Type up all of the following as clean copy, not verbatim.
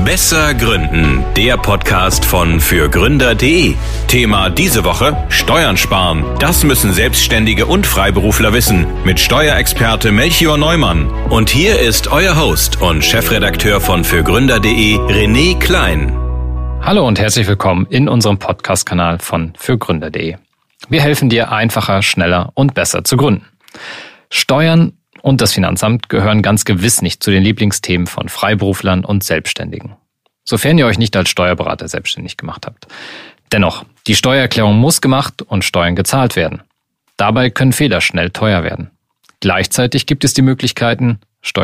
Besser Gründen, der Podcast von fürgründer.de. Thema diese Woche: Steuern sparen. Das müssen Selbstständige und Freiberufler wissen. Mit Steuerexperte Melchior Neumann. Und hier ist euer Host und Chefredakteur von fürgründer.de, René Klein. Hallo und herzlich willkommen in unserem Podcast-Kanal von fürgründer.de. Wir helfen dir einfacher, schneller und besser zu gründen. Steuern und das Finanzamt gehören ganz gewiss nicht zu den Lieblingsthemen von Freiberuflern und Selbstständigen. Sofern ihr euch nicht als Steuerberater selbstständig gemacht habt. Dennoch, die Steuererklärung muss gemacht und Steuern gezahlt werden. Dabei können Fehler schnell teuer werden. Gleichzeitig gibt es Möglichkeiten,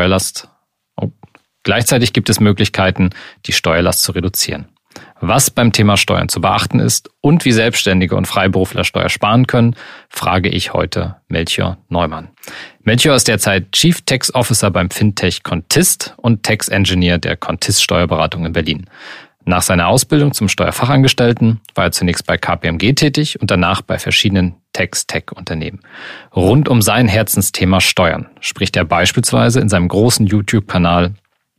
die Steuerlast zu reduzieren. Was beim Thema Steuern zu beachten ist und wie Selbstständige und Freiberufler Steuer sparen können, frage ich heute Melchior Neumann. Melchior ist derzeit Chief Tax Officer beim Fintech Contist und Tax Engineer der Contist Steuerberatung in Berlin. Nach seiner Ausbildung zum Steuerfachangestellten war er zunächst bei KPMG tätig und danach bei verschiedenen Tax-Tech-Unternehmen. Rund um sein Herzensthema Steuern spricht er beispielsweise in seinem großen YouTube-Kanal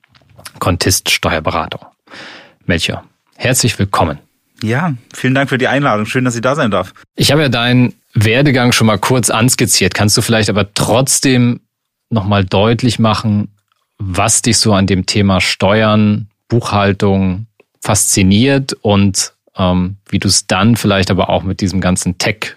Contist Steuerberatung. Melchior, herzlich willkommen. Ja, vielen Dank für die Einladung. Schön, dass ich da sein darf. Ich habe ja deinen Werdegang schon mal kurz anskizziert. Kannst du vielleicht aber trotzdem nochmal deutlich machen, was dich so an dem Thema Steuern, Buchhaltung fasziniert und wie du es dann vielleicht aber auch mit diesem ganzen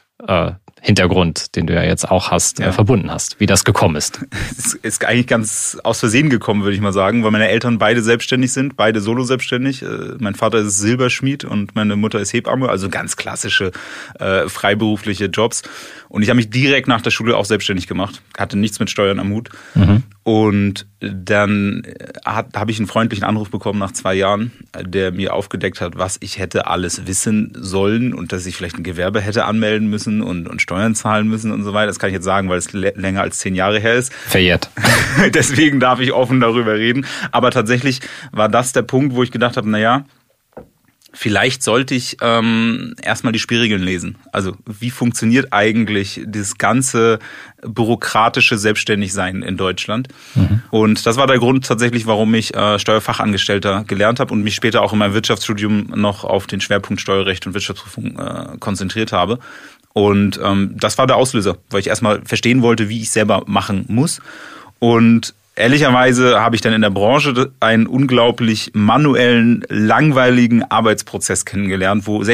Tech-Hintergrund, den du ja jetzt auch hast, verbunden hast, wie das gekommen ist? Es ist eigentlich ganz aus Versehen gekommen, würde ich mal sagen, weil meine Eltern beide selbstständig sind, beide solo-selbstständig. Mein Vater ist Silberschmied und meine Mutter ist Hebamme, also ganz klassische freiberufliche Jobs. Und ich habe mich direkt nach der Schule auch selbstständig gemacht, hatte nichts mit Steuern am Hut. Mhm. Und dann habe ich einen freundlichen Anruf bekommen nach 2 Jahren, der mir aufgedeckt hat, was ich hätte alles wissen sollen und dass ich vielleicht ein Gewerbe hätte anmelden müssen und Steuern zahlen müssen und so weiter. Das kann ich jetzt sagen, weil es länger als 10 Jahre her ist. Verjährt. Deswegen darf ich offen darüber reden. Aber tatsächlich war das der Punkt, wo ich gedacht habe, vielleicht sollte ich erstmal die Spielregeln lesen. Also wie funktioniert eigentlich das ganze bürokratische Selbstständigsein in Deutschland? Mhm. Und das war der Grund tatsächlich, warum ich Steuerfachangestellter gelernt habe und mich später auch in meinem Wirtschaftsstudium noch auf den Schwerpunkt Steuerrecht und Wirtschaftsprüfung konzentriert habe. Und das war der Auslöser, weil ich erstmal verstehen wollte, wie ich selber machen muss. Und ehrlicherweise habe ich dann in der Branche einen unglaublich manuellen, langweiligen Arbeitsprozess kennengelernt, wo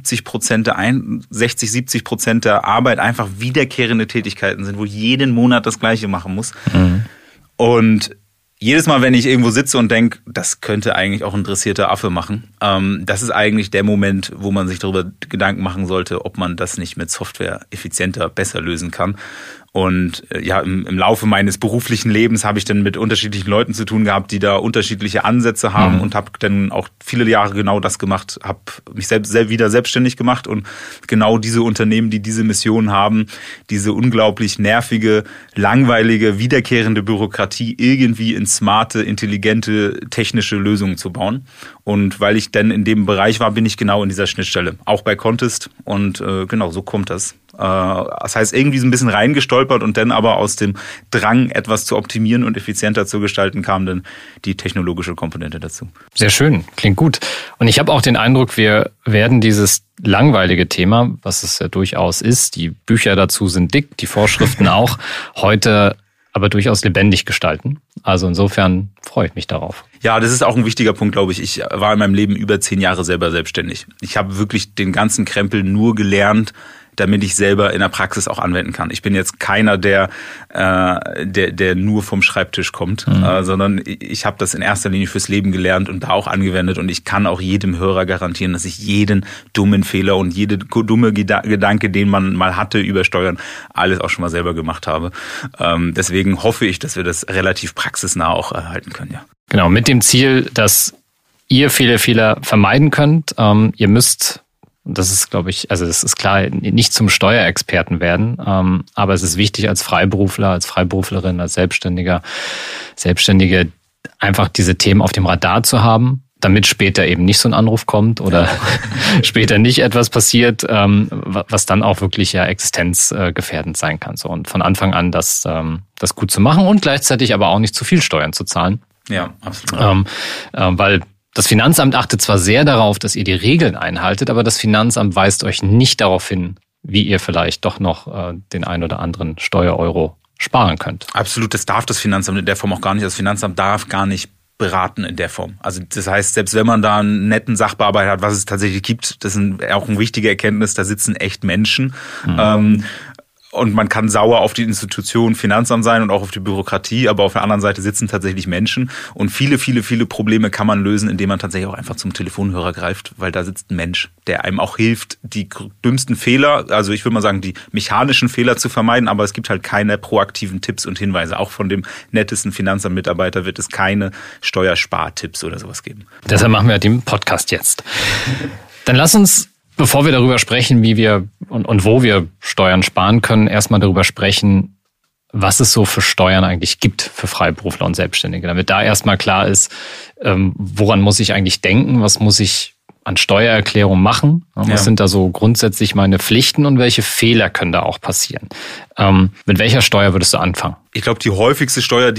60-70% der Arbeit einfach wiederkehrende Tätigkeiten sind, wo ich jeden Monat das Gleiche machen muss. Mhm. Und jedes Mal, wenn ich irgendwo sitze und denke, das könnte eigentlich auch ein dressierter Affe machen, das ist eigentlich der Moment, wo man sich darüber Gedanken machen sollte, ob man das nicht mit Software effizienter, besser lösen kann. Und im Laufe meines beruflichen Lebens habe ich dann mit unterschiedlichen Leuten zu tun gehabt, die da unterschiedliche Ansätze haben und habe dann auch viele Jahre genau das gemacht, habe mich wieder selbstständig gemacht und genau diese Unternehmen, die diese Mission haben, diese unglaublich nervige, langweilige, wiederkehrende Bürokratie irgendwie in smarte, intelligente, technische Lösungen zu bauen. Und weil ich dann in dem Bereich war, bin ich genau in dieser Schnittstelle, auch bei Contist und genau so kommt das. Das heißt, irgendwie so ein bisschen reingestolpert und dann aber aus dem Drang, etwas zu optimieren und effizienter zu gestalten, kam dann die technologische Komponente dazu. Sehr schön, klingt gut. Und ich habe auch den Eindruck, wir werden dieses langweilige Thema, was es ja durchaus ist, die Bücher dazu sind dick, die Vorschriften auch, heute aber durchaus lebendig gestalten. Also insofern freue ich mich darauf. Ja, das ist auch ein wichtiger Punkt, glaube ich. Ich war in meinem Leben über 10 Jahre selber selbstständig. Ich habe wirklich den ganzen Krempel nur gelernt, damit ich selber in der Praxis auch anwenden kann. Ich bin jetzt keiner, der nur vom Schreibtisch kommt, sondern ich habe das in erster Linie fürs Leben gelernt und da auch angewendet. Und ich kann auch jedem Hörer garantieren, dass ich jeden dummen Fehler und jede dumme Gedanke, den man mal hatte über Steuern, alles auch schon mal selber gemacht habe. Deswegen hoffe ich, dass wir das relativ praxisnah auch erhalten können. Ja. Genau, mit dem Ziel, dass ihr viele Fehler vermeiden könnt. Ihr müsst, das ist, glaube ich, also das ist klar, nicht zum Steuerexperten werden, aber es ist wichtig als Freiberufler, als Freiberuflerin, als Selbstständige einfach diese Themen auf dem Radar zu haben, damit später eben nicht so ein Anruf kommt oder später nicht etwas passiert, was dann auch wirklich ja existenzgefährdend sein kann. So, und von Anfang an das gut zu machen und gleichzeitig aber auch nicht zu viel Steuern zu zahlen. Ja, absolut. Weil Das Finanzamt achtet zwar sehr darauf, dass ihr die Regeln einhaltet, aber das Finanzamt weist euch nicht darauf hin, wie ihr vielleicht doch noch den ein oder anderen Steuereuro sparen könnt. Absolut, das darf das Finanzamt in der Form auch gar nicht. Das Finanzamt darf gar nicht beraten in der Form. Also das heißt, selbst wenn man da einen netten Sachbearbeiter hat, was es tatsächlich gibt, das ist auch eine wichtige Erkenntnis, da sitzen echt Menschen. Und man kann sauer auf die Institution Finanzamt sein und auch auf die Bürokratie, aber auf der anderen Seite sitzen tatsächlich Menschen. Und viele Probleme kann man lösen, indem man tatsächlich auch einfach zum Telefonhörer greift, weil da sitzt ein Mensch, der einem auch hilft, die dümmsten Fehler, also ich würde mal sagen, die mechanischen Fehler zu vermeiden, aber es gibt halt keine proaktiven Tipps und Hinweise. Auch von dem nettesten Finanzamtmitarbeiter wird es keine Steuerspartipps oder sowas geben. Deshalb machen wir den Podcast jetzt. Dann lass uns, bevor wir darüber sprechen, wie wir und wo wir Steuern sparen können, erstmal darüber sprechen, was es so für Steuern eigentlich gibt für Freiberufler und Selbstständige. Damit da erstmal klar ist, woran muss ich eigentlich denken, was muss ich an Steuererklärung machen, was sind da so grundsätzlich meine Pflichten und welche Fehler können da auch passieren. Mit welcher Steuer würdest du anfangen? Ich glaube, die häufigste Steuer,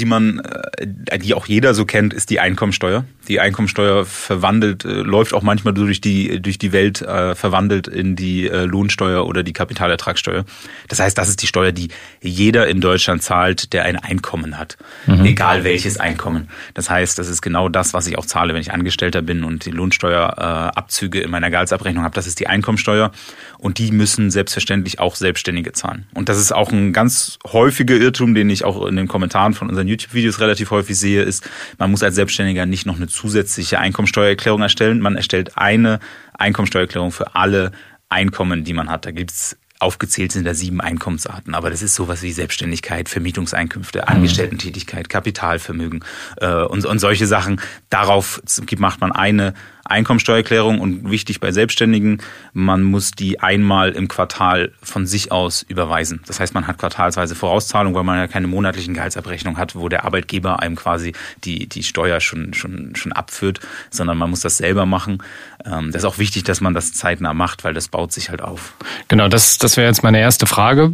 die auch jeder so kennt, ist die Einkommensteuer. Die Einkommensteuer läuft auch manchmal durch die Welt verwandelt in die Lohnsteuer oder die Kapitalertragssteuer. Das heißt, das ist die Steuer, die jeder in Deutschland zahlt, der ein Einkommen hat. Egal welches Einkommen. Das heißt, das ist genau das, was ich auch zahle, wenn ich Angestellter bin und die Lohnsteuerabzüge in meiner Gehaltsabrechnung habe. Das ist die Einkommensteuer. Und die müssen selbstverständlich auch Selbstständige zahlen. Und das ist auch ein ganz häufiger Irrtum, den ich auch in den Kommentaren von unseren YouTube-Videos relativ häufig sehe, ist, man muss als Selbstständiger nicht noch eine zusätzliche Einkommensteuererklärung erstellen. Man erstellt eine Einkommensteuererklärung für alle Einkommen, die man hat. Da gibt's aufgezählt sind da 7 Einkommensarten, aber das ist sowas wie Selbstständigkeit, Vermietungseinkünfte, Angestellten-Tätigkeit, Kapitalvermögen und solche Sachen. Darauf macht man eine Einkommensteuererklärung und wichtig bei Selbstständigen, man muss die einmal im Quartal von sich aus überweisen. Das heißt, man hat quartalsweise Vorauszahlung, weil man ja keine monatlichen Gehaltsabrechnung hat, wo der Arbeitgeber einem quasi die Steuer schon abführt, sondern man muss das selber machen. Das ist auch wichtig, dass man das zeitnah macht, weil das baut sich halt auf. Genau, das wäre jetzt meine erste Frage.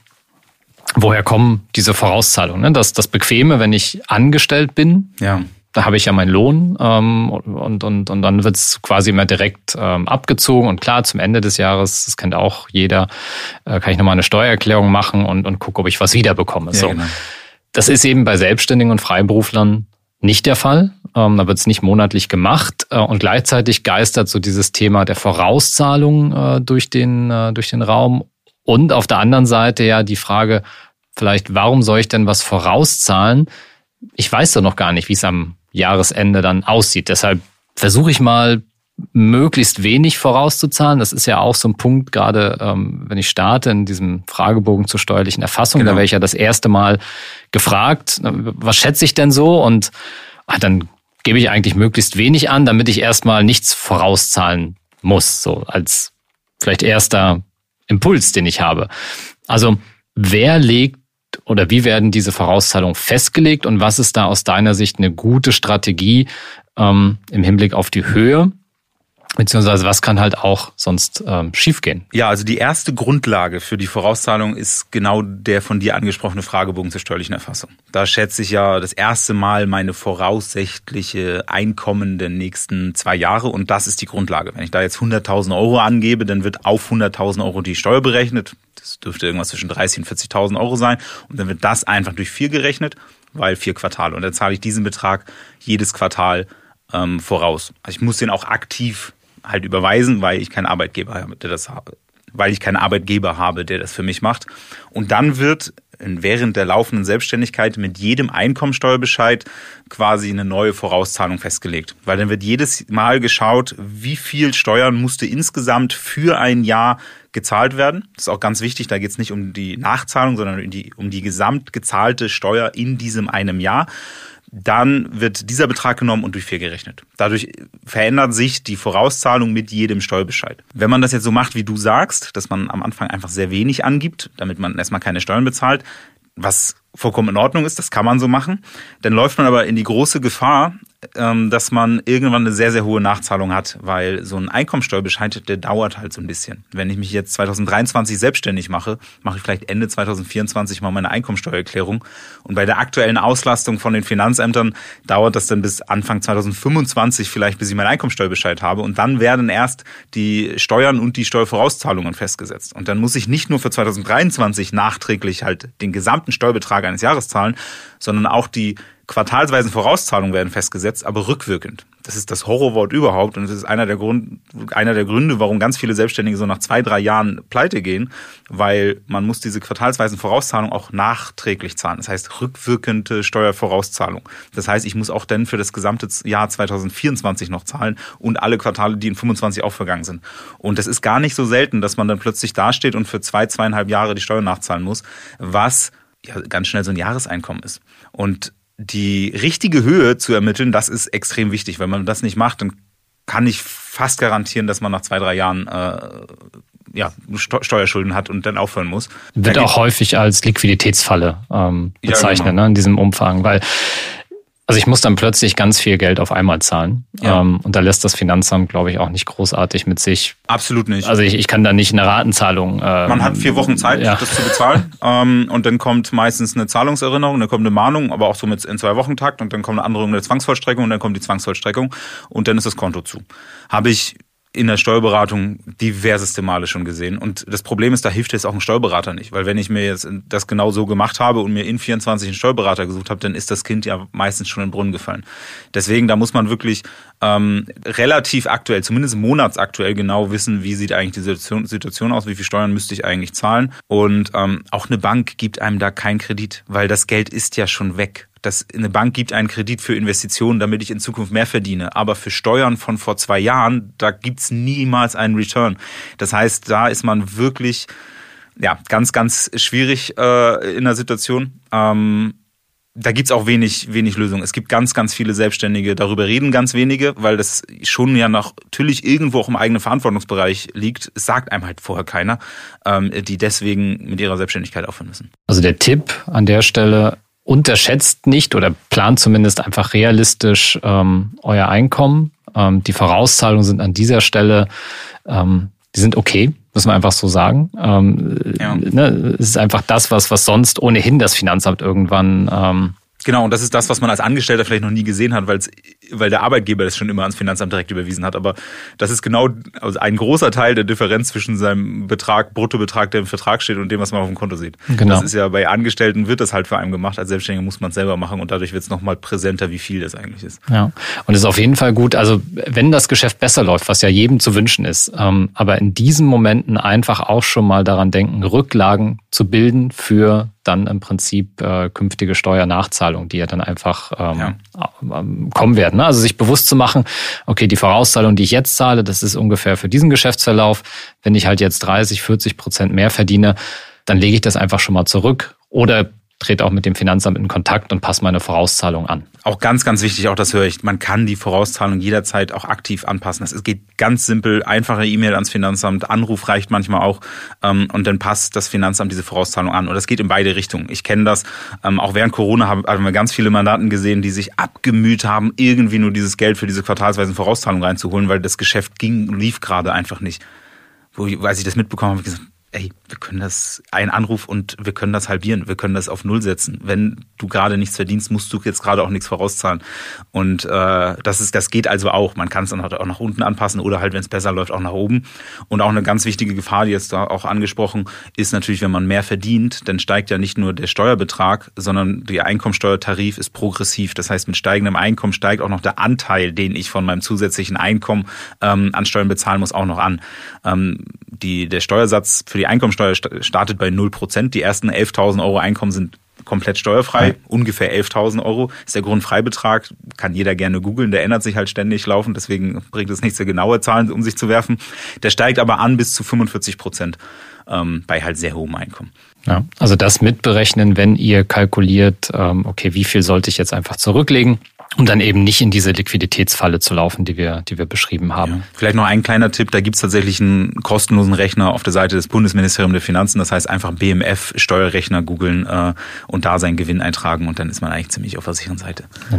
Woher kommen diese Vorauszahlungen? Ne? Das Bequeme, wenn ich angestellt bin, da habe ich ja meinen Lohn und dann wird es quasi immer direkt abgezogen. Und klar, zum Ende des Jahres, das kennt auch jeder, kann ich nochmal eine Steuererklärung machen und gucke, ob ich was wiederbekomme. Ja, so. genau. Das ist eben bei Selbstständigen und Freiberuflern nicht der Fall. Da wird es nicht monatlich gemacht. Und gleichzeitig geistert so dieses Thema der Vorauszahlung durch den Raum. Und auf der anderen Seite ja die Frage, vielleicht, warum soll ich denn was vorauszahlen? Ich weiß doch noch gar nicht, wie es am Jahresende dann aussieht. Deshalb versuche ich mal, möglichst wenig vorauszuzahlen. Das ist ja auch so ein Punkt, gerade wenn ich starte in diesem Fragebogen zur steuerlichen Erfassung. Genau. Da werde ich ja das erste Mal gefragt, was schätze ich denn so? Und dann gebe ich eigentlich möglichst wenig an, damit ich erstmal nichts vorauszahlen muss. So als vielleicht erster Impuls, den ich habe. Also wer legt oder wie werden diese Vorauszahlungen festgelegt und was ist da aus deiner Sicht eine gute Strategie im Hinblick auf die Höhe? Beziehungsweise was kann halt auch sonst schiefgehen? Ja, also die erste Grundlage für die Vorauszahlung ist genau der von dir angesprochene Fragebogen zur steuerlichen Erfassung. Da schätze ich ja das erste Mal meine voraussichtliche Einkommen der nächsten 2 Jahre und das ist die Grundlage. Wenn ich da jetzt 100.000 Euro angebe, dann wird auf 100.000 Euro die Steuer berechnet. Das dürfte irgendwas zwischen 30.000 und 40.000 Euro sein und dann wird das einfach durch 4 gerechnet, weil 4 Quartale. Und dann zahle ich diesen Betrag jedes Quartal voraus. Also ich muss den auch aktiv halt überweisen, weil ich keinen Arbeitgeber habe, der das für mich macht. Und dann wird während der laufenden Selbstständigkeit mit jedem Einkommensteuerbescheid quasi eine neue Vorauszahlung festgelegt. Weil dann wird jedes Mal geschaut, wie viel Steuern musste insgesamt für ein Jahr gezahlt werden. Das ist auch ganz wichtig, da geht es nicht um die Nachzahlung, sondern um die gesamt gezahlte Steuer in diesem einem Jahr. Dann wird dieser Betrag genommen und durch 4 gerechnet. Dadurch verändert sich die Vorauszahlung mit jedem Steuerbescheid. Wenn man das jetzt so macht, wie du sagst, dass man am Anfang einfach sehr wenig angibt, damit man erstmal keine Steuern bezahlt, was vollkommen in Ordnung ist, das kann man so machen, dann läuft man aber in die große Gefahr, dass man irgendwann eine sehr, sehr hohe Nachzahlung hat, weil so ein Einkommensteuerbescheid, der dauert halt so ein bisschen. Wenn ich mich jetzt 2023 selbstständig mache ich vielleicht Ende 2024 mal meine Einkommensteuererklärung. Und bei der aktuellen Auslastung von den Finanzämtern dauert das dann bis Anfang 2025 vielleicht, bis ich meinen Einkommensteuerbescheid habe. Und dann werden erst die Steuern und die Steuervorauszahlungen festgesetzt. Und dann muss ich nicht nur für 2023 nachträglich halt den gesamten Steuerbetrag eines Jahres zahlen, sondern auch die quartalsweisen Vorauszahlungen werden festgesetzt, aber rückwirkend. Das ist das Horrorwort überhaupt und das ist einer der Gründe, warum ganz viele Selbstständige so nach 2-3 Jahren pleite gehen, weil man muss diese quartalsweisen Vorauszahlungen auch nachträglich zahlen. Das heißt rückwirkende Steuervorauszahlung. Das heißt, ich muss auch dann für das gesamte Jahr 2024 noch zahlen und alle Quartale, die in 25 auch vergangen sind. Und das ist gar nicht so selten, dass man dann plötzlich dasteht und für 2,5 Jahre die Steuern nachzahlen muss, was ja ganz schnell so ein Jahreseinkommen ist. Und die richtige Höhe zu ermitteln, das ist extrem wichtig. Wenn man das nicht macht, dann kann ich fast garantieren, dass man nach 2-3 Jahren Steuerschulden hat und dann aufhören muss. Wird auch häufig als Liquiditätsfalle bezeichnet, ja, genau. In diesem Umfang, weil also ich muss dann plötzlich ganz viel Geld auf einmal zahlen. Ja. Und da lässt das Finanzamt, glaube ich, auch nicht großartig mit sich. Absolut nicht. Also ich kann da nicht eine Ratenzahlung. Man hat 4 Wochen Zeit, das zu bezahlen. Und dann kommt meistens eine Zahlungserinnerung, dann kommt eine Mahnung, aber auch so mit in 2-Wochen-Takt und dann kommt eine Androhung der Zwangsvollstreckung und dann kommt die Zwangsvollstreckung und dann ist das Konto zu. Habe ich in der Steuerberatung diverseste Male schon gesehen. Und das Problem ist, da hilft jetzt auch ein Steuerberater nicht. Weil wenn ich mir jetzt das genau so gemacht habe und mir in 24 einen Steuerberater gesucht habe, dann ist das Kind ja meistens schon in den Brunnen gefallen. Deswegen, da muss man wirklich relativ aktuell, zumindest monatsaktuell genau wissen, wie sieht eigentlich die Situation aus, wie viel Steuern müsste ich eigentlich zahlen. Und auch eine Bank gibt einem da keinen Kredit, weil das Geld ist ja schon weg. Eine Bank gibt einen Kredit für Investitionen, damit ich in Zukunft mehr verdiene. Aber für Steuern von vor 2 Jahren, da gibt's niemals einen Return. Das heißt, da ist man wirklich ganz, ganz schwierig in der Situation. Da gibt's auch wenig Lösungen. Es gibt ganz, ganz viele Selbstständige, darüber reden ganz wenige, weil das schon ja natürlich irgendwo auch im eigenen Verantwortungsbereich liegt. Es sagt einem halt vorher keiner, die deswegen mit ihrer Selbstständigkeit aufhören müssen. Also der Tipp an der Stelle: Unterschätzt nicht oder plant zumindest einfach realistisch euer Einkommen. Die Vorauszahlungen sind an dieser Stelle, die sind okay, muss man einfach so sagen. Es ist einfach das, was sonst ohnehin das Finanzamt irgendwann Genau, und das ist das, was man als Angestellter vielleicht noch nie gesehen hat, weil der Arbeitgeber das schon immer ans Finanzamt direkt überwiesen hat. Aber das ist genau ein großer Teil der Differenz zwischen seinem Bruttobetrag, der im Vertrag steht, und dem, was man auf dem Konto sieht. Genau. Das ist ja bei Angestellten, wird das halt für einen gemacht. Als Selbstständiger muss man es selber machen und dadurch wird es nochmal präsenter, wie viel das eigentlich ist. Ja, und es ist auf jeden Fall gut, also wenn das Geschäft besser läuft, was ja jedem zu wünschen ist, aber in diesen Momenten einfach auch schon mal daran denken, Rücklagen zu bilden für dann im Prinzip künftige Steuernachzahlungen, die ja dann einfach kommen werden. Also sich bewusst zu machen, okay, die Vorauszahlung, die ich jetzt zahle, das ist ungefähr für diesen Geschäftsverlauf. Wenn ich halt jetzt 30-40% mehr verdiene, dann lege ich das einfach schon mal zurück oder trete auch mit dem Finanzamt in Kontakt und passe meine Vorauszahlung an. Auch ganz, ganz wichtig, auch das höre ich, man kann die Vorauszahlung jederzeit auch aktiv anpassen. Es geht ganz simpel, einfache E-Mail ans Finanzamt, Anruf reicht manchmal auch und dann passt das Finanzamt diese Vorauszahlung an. Und das geht in beide Richtungen. Ich kenne das, auch während Corona haben wir ganz viele Mandanten gesehen, die sich abgemüht haben, irgendwie nur dieses Geld für diese quartalsweisen Vorauszahlungen reinzuholen, weil das Geschäft lief gerade einfach nicht. Als ich das mitbekommen habe, habe ich gesagt, ey, wir können das, ein Anruf und wir können das halbieren, wir können das auf 0 setzen. Wenn du gerade nichts verdienst, musst du jetzt gerade auch nichts vorauszahlen. Und das geht also auch. Man kann es dann auch nach unten anpassen oder halt, wenn es besser läuft, auch nach oben. Und auch eine ganz wichtige Gefahr, die jetzt da auch angesprochen, ist natürlich, wenn man mehr verdient, dann steigt ja nicht nur der Steuerbetrag, sondern der Einkommensteuertarif ist progressiv. Das heißt, mit steigendem Einkommen steigt auch noch der Anteil, den ich von meinem zusätzlichen Einkommen an Steuern bezahlen muss, auch noch an. Der Steuersatz für die Einkommensteuer startet bei 0%. Die ersten 11.000 Euro Einkommen sind komplett steuerfrei. Ungefähr 11.000 Euro ist der Grundfreibetrag. Kann jeder gerne googeln. Der ändert sich halt ständig laufend. Deswegen bringt es nichts, genaue Zahlen um sich zu werfen. Der steigt aber an bis zu 45% bei halt sehr hohem Einkommen. Ja, also das mitberechnen, wenn ihr kalkuliert, okay, wie viel sollte ich jetzt einfach zurücklegen, um dann eben nicht in diese Liquiditätsfalle zu laufen, die wir beschrieben haben. Ja. Vielleicht noch ein kleiner Tipp, da gibt's tatsächlich einen kostenlosen Rechner auf der Seite des Bundesministeriums der Finanzen. Das heißt, einfach BMF Steuerrechner googeln und da seinen Gewinn eintragen und dann ist man eigentlich ziemlich auf der sicheren Seite. Dann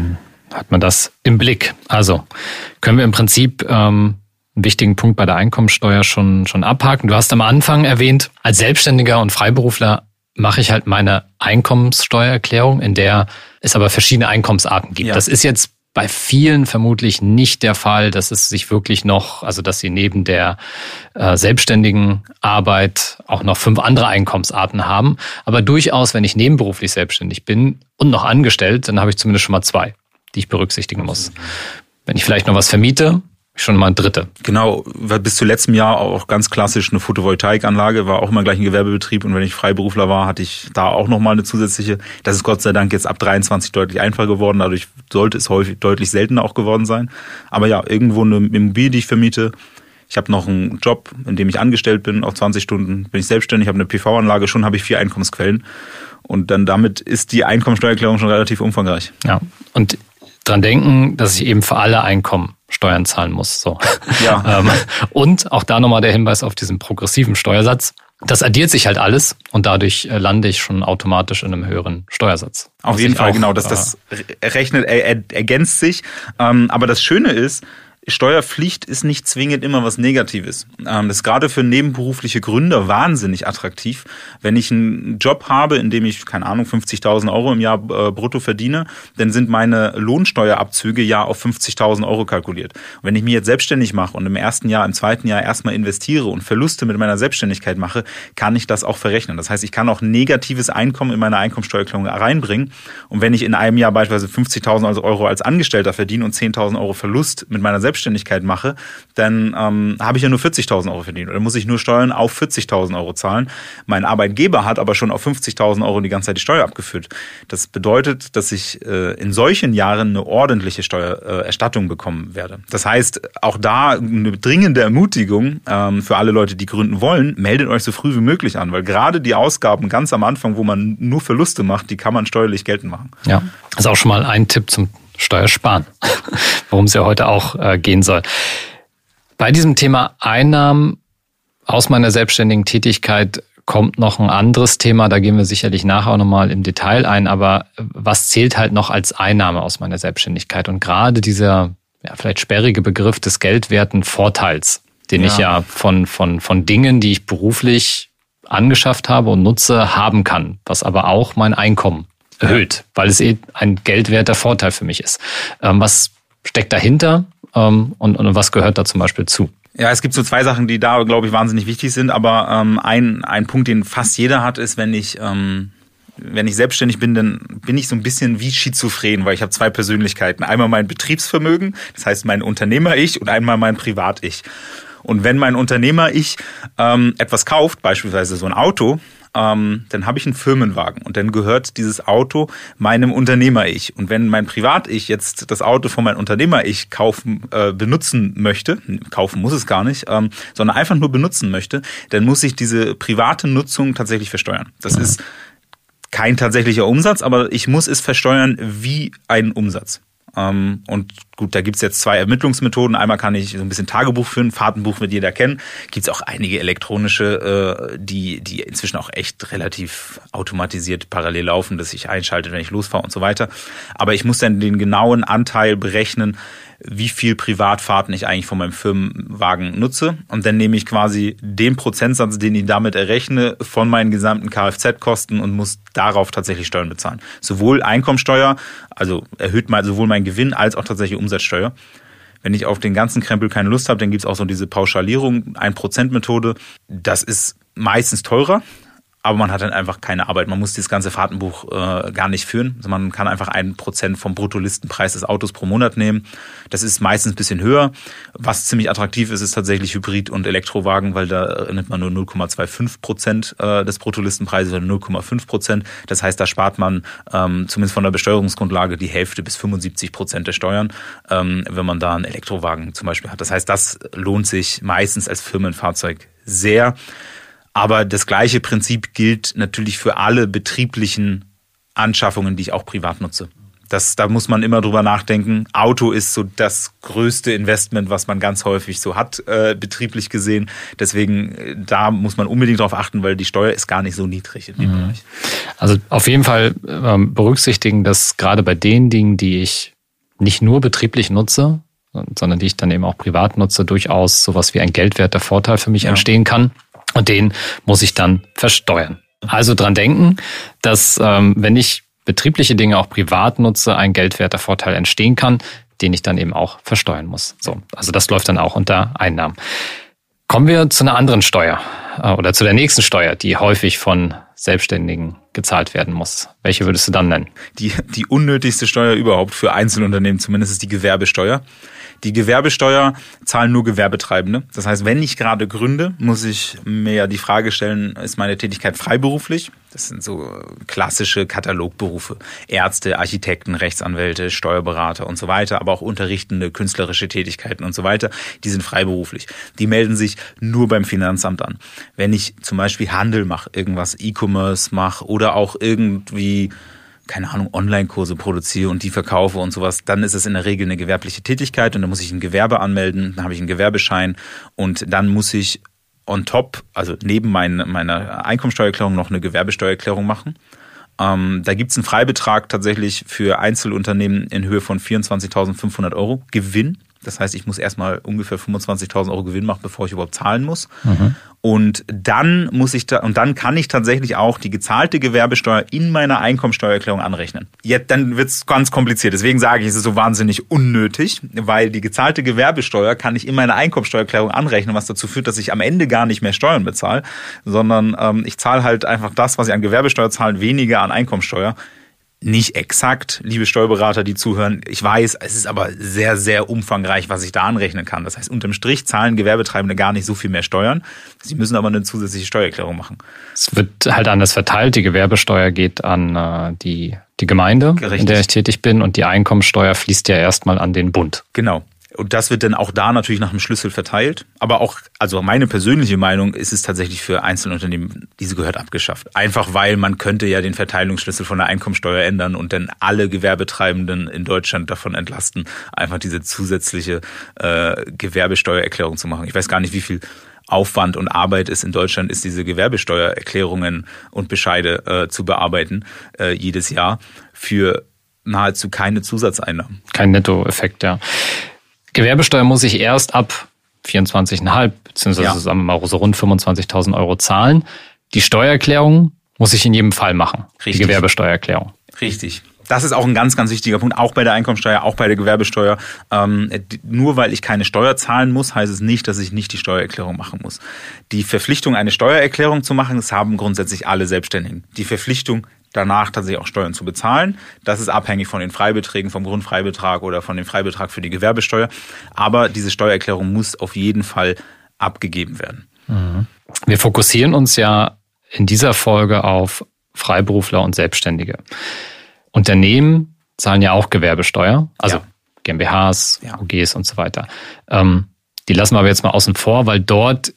hat man das im Blick. Also können wir im Prinzip einen wichtigen Punkt bei der Einkommensteuer schon abhaken. Du hast am Anfang erwähnt, als Selbstständiger und Freiberufler mache ich halt meine Einkommenssteuererklärung, in der es aber verschiedene Einkommensarten gibt. Ja. Das ist jetzt bei vielen vermutlich nicht der Fall, dass es sich wirklich noch, also dass sie neben der selbstständigen Arbeit auch noch 5 andere Einkommensarten haben. Aber durchaus, wenn ich nebenberuflich selbstständig bin und noch angestellt, dann habe ich zumindest schon mal 2, die ich berücksichtigen muss. Wenn ich vielleicht noch was vermiete, schon mal ein 3. Genau, weil bis zu letztem Jahr auch ganz klassisch eine Photovoltaikanlage, war auch immer gleich ein Gewerbebetrieb und wenn ich Freiberufler war, hatte ich da auch nochmal eine zusätzliche. Das ist Gott sei Dank jetzt ab 23 deutlich einfacher geworden, dadurch sollte es häufig deutlich seltener auch geworden sein. Aber ja, irgendwo eine Immobilie, die ich vermiete. Ich habe noch einen Job, in dem ich angestellt bin, auch 20 Stunden bin ich selbstständig, habe eine PV-Anlage, schon habe ich 4 Einkommensquellen und dann damit ist die Einkommensteuererklärung schon relativ umfangreich. Ja, und dran denken, dass ich eben für alle Einkommen Steuern zahlen muss. So. Ja. Und auch da nochmal der Hinweis auf diesen progressiven Steuersatz. Das addiert sich halt alles und dadurch lande ich schon automatisch in einem höheren Steuersatz. Auf jeden Fall, genau. Das rechnet, ergänzt sich. Aber das Schöne ist, Steuerpflicht ist nicht zwingend immer was Negatives. Das ist gerade für nebenberufliche Gründer wahnsinnig attraktiv. Wenn ich einen Job habe, in dem ich, keine Ahnung, 50.000 Euro im Jahr brutto verdiene, dann sind meine Lohnsteuerabzüge ja auf 50.000 Euro kalkuliert. Und wenn ich mich jetzt selbstständig mache und im ersten Jahr, im zweiten Jahr erstmal investiere und Verluste mit meiner Selbstständigkeit mache, kann ich das auch verrechnen. Das heißt, ich kann auch negatives Einkommen in meine Einkommensteuererklärung reinbringen. Und wenn ich in einem Jahr beispielsweise 50.000 Euro als Angestellter verdiene und 10.000 Euro Verlust mit meiner Selbstständigkeit mache, dann habe ich ja nur 40.000 Euro verdient. Oder muss ich nur Steuern auf 40.000 Euro zahlen. Mein Arbeitgeber hat aber schon auf 50.000 Euro die ganze Zeit die Steuer abgeführt. Das bedeutet, dass ich in solchen Jahren eine ordentliche Steuererstattung bekommen werde. Das heißt, auch da eine dringende Ermutigung für alle Leute, die gründen wollen, meldet euch so früh wie möglich an, weil gerade die Ausgaben ganz am Anfang, wo man nur Verluste macht, die kann man steuerlich geltend machen. Ja, das ist auch schon mal ein Tipp zum Steuersparen, worum es ja heute auch gehen soll. Bei diesem Thema Einnahmen aus meiner selbstständigen Tätigkeit kommt noch ein anderes Thema, da gehen wir sicherlich nachher auch nochmal im Detail ein, aber was zählt halt noch als Einnahme aus meiner Selbstständigkeit? Und gerade dieser vielleicht sperrige Begriff des geldwerten Vorteils, den ich ja von Dingen, die ich beruflich angeschafft habe und nutze, haben kann, was aber auch mein Einkommen erhöht, weil es ein geldwerter Vorteil für mich ist. Was steckt dahinter und was gehört da zum Beispiel zu? Ja, es gibt so 2 Sachen, die da, glaube ich, wahnsinnig wichtig sind, aber ein Punkt, den fast jeder hat, ist, wenn ich selbstständig bin, dann bin ich so ein bisschen wie schizophren, weil ich habe 2 Persönlichkeiten. Einmal mein Betriebsvermögen, das heißt mein Unternehmer-Ich und einmal mein Privat-Ich. Und wenn mein Unternehmer-Ich etwas kauft, beispielsweise so ein Auto, dann habe ich einen Firmenwagen und dann gehört dieses Auto meinem Unternehmer-Ich. Und wenn mein Privat-Ich jetzt das Auto von meinem Unternehmer-Ich benutzen möchte, kaufen muss es gar nicht, sondern einfach nur benutzen möchte, dann muss ich diese private Nutzung tatsächlich versteuern. Das ist kein tatsächlicher Umsatz, aber ich muss es versteuern wie einen Umsatz. Und gut, da gibt's jetzt 2 Ermittlungsmethoden. Einmal kann ich so ein bisschen Tagebuch führen, Fahrtenbuch wird jeder kennen. Gibt's auch einige elektronische, die inzwischen auch echt relativ automatisiert parallel laufen, dass ich einschalte, wenn ich losfahre und so weiter. Aber ich muss dann den genauen Anteil berechnen, wie viel Privatfahrten ich eigentlich von meinem Firmenwagen nutze. Und dann nehme ich quasi den Prozentsatz, den ich damit errechne, von meinen gesamten Kfz-Kosten und muss darauf tatsächlich Steuern bezahlen. Sowohl Einkommensteuer, also erhöht mal sowohl mein Gewinn, als auch tatsächlich Umsatzsteuer. Wenn ich auf den ganzen Krempel keine Lust habe, dann gibt's auch so diese Pauschalierung, 1%-Methode. Das ist meistens teurer, aber man hat dann einfach keine Arbeit. Man muss dieses ganze Fahrtenbuch gar nicht führen. Also man kann einfach 1% vom Bruttolistenpreis des Autos pro Monat nehmen. Das ist meistens ein bisschen höher. Was ziemlich attraktiv ist, ist tatsächlich Hybrid- und Elektrowagen, weil da nimmt man nur 0,25% des Bruttolistenpreises oder 0,5%. Das heißt, da spart man zumindest von der Besteuerungsgrundlage die Hälfte bis 75% der Steuern, wenn man da einen Elektrowagen zum Beispiel hat. Das heißt, das lohnt sich meistens als Firmenfahrzeug sehr. Aber das gleiche Prinzip gilt natürlich für alle betrieblichen Anschaffungen, die ich auch privat nutze. Da muss man immer drüber nachdenken. Auto ist so das größte Investment, was man ganz häufig so hat, betrieblich gesehen. Deswegen, da muss man unbedingt drauf achten, weil die Steuer ist gar nicht so niedrig in dem Bereich. Also auf jeden Fall berücksichtigen, dass gerade bei den Dingen, die ich nicht nur betrieblich nutze, sondern die ich dann eben auch privat nutze, durchaus sowas wie ein geldwerter Vorteil für mich entstehen kann. Und den muss ich dann versteuern. Also dran denken, dass wenn ich betriebliche Dinge auch privat nutze, ein geldwerter Vorteil entstehen kann, den ich dann eben auch versteuern muss. So, also das läuft dann auch unter Einnahmen. Kommen wir zu einer anderen Steuer oder zu der nächsten Steuer, die häufig von Selbstständigen gezahlt werden muss. Welche würdest du dann nennen? Die unnötigste Steuer überhaupt für Einzelunternehmen zumindest ist die Gewerbesteuer. Die Gewerbesteuer zahlen nur Gewerbetreibende. Das heißt, wenn ich gerade gründe, muss ich mir ja die Frage stellen, ist meine Tätigkeit freiberuflich? Das sind so klassische Katalogberufe. Ärzte, Architekten, Rechtsanwälte, Steuerberater und so weiter, aber auch unterrichtende, künstlerische Tätigkeiten und so weiter. Die sind freiberuflich. Die melden sich nur beim Finanzamt an. Wenn ich zum Beispiel Handel mache, irgendwas E-Commerce mache oder auch irgendwie keine Ahnung, Online-Kurse produziere und die verkaufe und sowas, dann ist es in der Regel eine gewerbliche Tätigkeit und dann muss ich ein Gewerbe anmelden, dann habe ich einen Gewerbeschein und dann muss ich on top, also neben meiner Einkommensteuererklärung noch eine Gewerbesteuererklärung machen. Da gibt es einen Freibetrag tatsächlich für Einzelunternehmen in Höhe von 24.500 € Gewinn. Das heißt, ich muss erstmal ungefähr 25.000 € Gewinn machen, bevor ich überhaupt zahlen muss. Mhm. Und dann dann kann ich tatsächlich auch die gezahlte Gewerbesteuer in meiner Einkommensteuererklärung anrechnen. Jetzt, dann wird's ganz kompliziert. Deswegen sage ich, es ist so wahnsinnig unnötig, weil die gezahlte Gewerbesteuer kann ich in meiner Einkommensteuererklärung anrechnen, was dazu führt, dass ich am Ende gar nicht mehr Steuern bezahle, sondern ich zahle halt einfach das, was ich an Gewerbesteuer zahle, weniger an Einkommensteuer. Nicht exakt, liebe Steuerberater, die zuhören. Ich weiß, es ist aber sehr, sehr umfangreich, was ich da anrechnen kann. Das heißt, unterm Strich zahlen Gewerbetreibende gar nicht so viel mehr Steuern. Sie müssen aber eine zusätzliche Steuererklärung machen. Es wird halt anders verteilt. Die Gewerbesteuer geht an die Gemeinde, richtig, in der ich tätig bin, und die Einkommensteuer fließt ja erstmal an den Bund. Genau. Und das wird dann auch da natürlich nach einem Schlüssel verteilt. Aber auch, also meine persönliche Meinung ist es tatsächlich für Einzelunternehmen, diese gehört abgeschafft. Einfach weil man könnte ja den Verteilungsschlüssel von der Einkommensteuer ändern und dann alle Gewerbetreibenden in Deutschland davon entlasten, einfach diese zusätzliche Gewerbesteuererklärung zu machen. Ich weiß gar nicht, wie viel Aufwand und Arbeit es in Deutschland ist, diese Gewerbesteuererklärungen und Bescheide zu bearbeiten jedes Jahr für nahezu keine Zusatzeinnahmen. Kein Nettoeffekt, ja. Gewerbesteuer muss ich erst ab 24,5 beziehungsweise sagen wir mal so rund 25.000 € zahlen. Die Steuererklärung muss ich in jedem Fall machen. Richtig. Die Gewerbesteuererklärung. Richtig. Das ist auch ein ganz, ganz wichtiger Punkt, auch bei der Einkommensteuer, auch bei der Gewerbesteuer. Nur weil ich keine Steuer zahlen muss, heißt es nicht, dass ich nicht die Steuererklärung machen muss. Die Verpflichtung, eine Steuererklärung zu machen, das haben grundsätzlich alle Selbstständigen. Die Verpflichtung, danach tatsächlich auch Steuern zu bezahlen. Das ist abhängig von den Freibeträgen, vom Grundfreibetrag oder von dem Freibetrag für die Gewerbesteuer. Aber diese Steuererklärung muss auf jeden Fall abgegeben werden. Mhm. Wir fokussieren uns ja in dieser Folge auf Freiberufler und Selbstständige. Unternehmen zahlen ja auch Gewerbesteuer, also GmbHs, UGs und so weiter. Die lassen wir aber jetzt mal außen vor, weil dort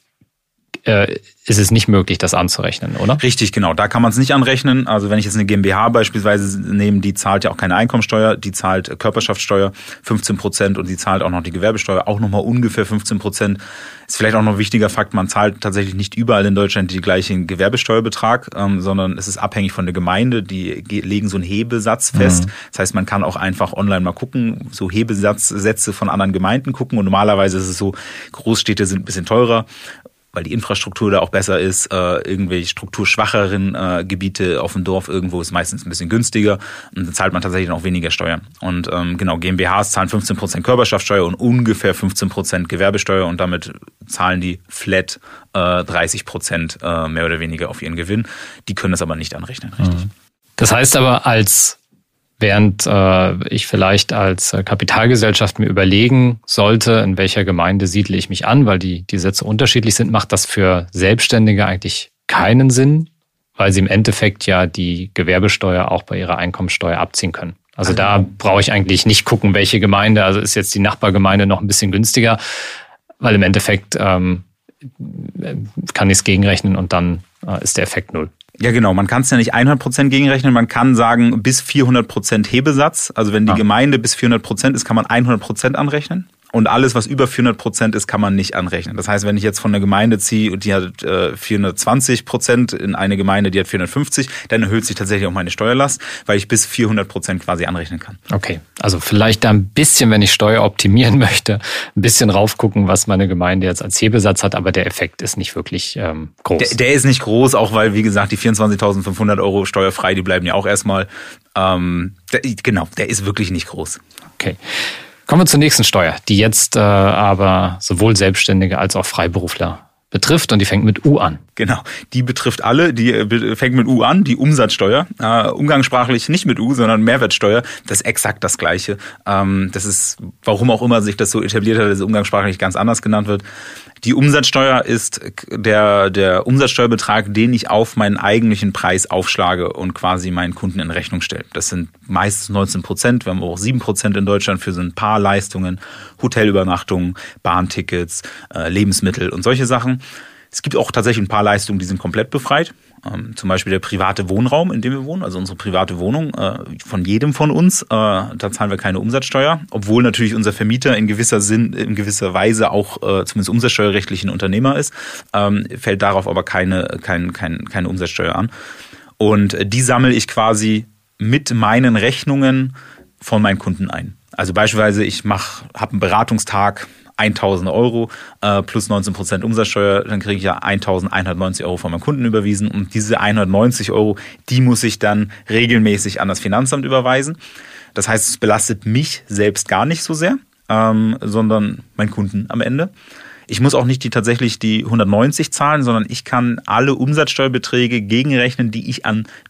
ist es nicht möglich, das anzurechnen, oder? Richtig, genau. Da kann man es nicht anrechnen. Also wenn ich jetzt eine GmbH beispielsweise nehme, die zahlt ja auch keine Einkommensteuer, die zahlt Körperschaftssteuer 15% und die zahlt auch noch die Gewerbesteuer, auch nochmal ungefähr 15%. Ist vielleicht auch noch ein wichtiger Fakt, man zahlt tatsächlich nicht überall in Deutschland die gleichen Gewerbesteuerbetrag, sondern es ist abhängig von der Gemeinde, die legen so einen Hebesatz fest. Das heißt, man kann auch einfach online mal gucken, so Hebesatzsätze von anderen Gemeinden gucken und normalerweise ist es so, Großstädte sind ein bisschen teurer, weil die Infrastruktur da auch besser ist. Irgendwelche strukturschwacheren Gebiete auf dem Dorf irgendwo ist meistens ein bisschen günstiger und dann zahlt man tatsächlich noch weniger Steuern. Und genau, GmbHs zahlen 15% Körperschaftssteuer und ungefähr 15% Gewerbesteuer und damit zahlen die flat 30% mehr oder weniger auf ihren Gewinn. Die können das aber nicht anrechnen, richtig. Das heißt aber, während ich vielleicht als Kapitalgesellschaft mir überlegen sollte, in welcher Gemeinde siedle ich mich an, weil die Sätze unterschiedlich sind, macht das für Selbstständige eigentlich keinen Sinn, weil sie im Endeffekt ja die Gewerbesteuer auch bei ihrer Einkommensteuer abziehen können. Also da brauche ich eigentlich nicht gucken, welche Gemeinde, also ist jetzt die Nachbargemeinde noch ein bisschen günstiger, weil im Endeffekt kann ich es gegenrechnen und dann ist der Effekt 0. Ja, genau. Man kann es ja nicht 100% gegenrechnen. Man kann sagen, bis 400% Hebesatz. Also wenn die Gemeinde bis 400% ist, kann man 100% anrechnen. Und alles, was über 400% ist, kann man nicht anrechnen. Das heißt, wenn ich jetzt von einer Gemeinde ziehe und die hat 420% in eine Gemeinde, die hat 450, dann erhöht sich tatsächlich auch meine Steuerlast, weil ich bis 400% quasi anrechnen kann. Okay, also vielleicht da ein bisschen, wenn ich Steuer optimieren möchte, ein bisschen raufgucken, was meine Gemeinde jetzt als Hebesatz hat, aber der Effekt ist nicht wirklich groß. Der ist nicht groß, auch weil, wie gesagt, die 24.500 € steuerfrei, die bleiben ja auch erstmal. Der ist wirklich nicht groß. Okay. Kommen wir zur nächsten Steuer, die jetzt aber sowohl Selbstständige als auch Freiberufler betrifft und die fängt mit U an. Genau, die betrifft alle, die fängt mit U an, die Umsatzsteuer. Umgangssprachlich nicht mit U, sondern Mehrwertsteuer. Das ist exakt das Gleiche. Das ist, warum auch immer sich das so etabliert hat, dass es umgangssprachlich ganz anders genannt wird. Die Umsatzsteuer ist der Umsatzsteuerbetrag, den ich auf meinen eigentlichen Preis aufschlage und quasi meinen Kunden in Rechnung stelle. Das sind meistens 19%, wir haben auch 7% in Deutschland für so ein paar Leistungen, Hotelübernachtungen, Bahntickets, Lebensmittel und solche Sachen. Es gibt auch tatsächlich ein paar Leistungen, die sind komplett befreit. Zum Beispiel der private Wohnraum, in dem wir wohnen, also unsere private Wohnung von jedem von uns. Da zahlen wir keine Umsatzsteuer, obwohl natürlich unser Vermieter in gewisser Weise auch zumindest umsatzsteuerrechtlich ein Unternehmer ist, fällt darauf aber keine Umsatzsteuer an. Und die sammle ich quasi mit meinen Rechnungen von meinen Kunden ein. Also beispielsweise habe einen Beratungstag, 1.000 € plus 19% Umsatzsteuer, dann kriege ich ja 1.190 € von meinem Kunden überwiesen und diese 190 €, die muss ich dann regelmäßig an das Finanzamt überweisen. Das heißt, es belastet mich selbst gar nicht so sehr, sondern meinen Kunden am Ende. Ich muss auch nicht tatsächlich die 190 zahlen, sondern ich kann alle Umsatzsteuerbeträge gegenrechnen, die ich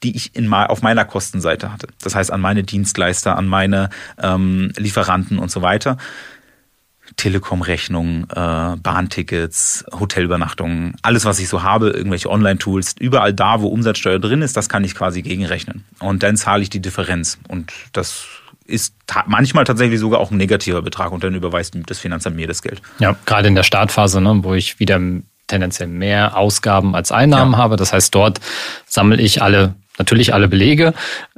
auf meiner Kostenseite hatte. Das heißt, an meine Dienstleister, an meine Lieferanten und so weiter. Telekom-Rechnungen, Bahntickets, Hotelübernachtungen, alles, was ich so habe, irgendwelche Online-Tools, überall da, wo Umsatzsteuer drin ist, das kann ich quasi gegenrechnen. Und dann zahle ich die Differenz. Und das ist manchmal tatsächlich sogar auch ein negativer Betrag und dann überweist das Finanzamt mir das Geld. Ja, gerade in der Startphase, wo ich wieder tendenziell mehr Ausgaben als Einnahmen habe. Das heißt, dort sammle ich natürlich alle Belege,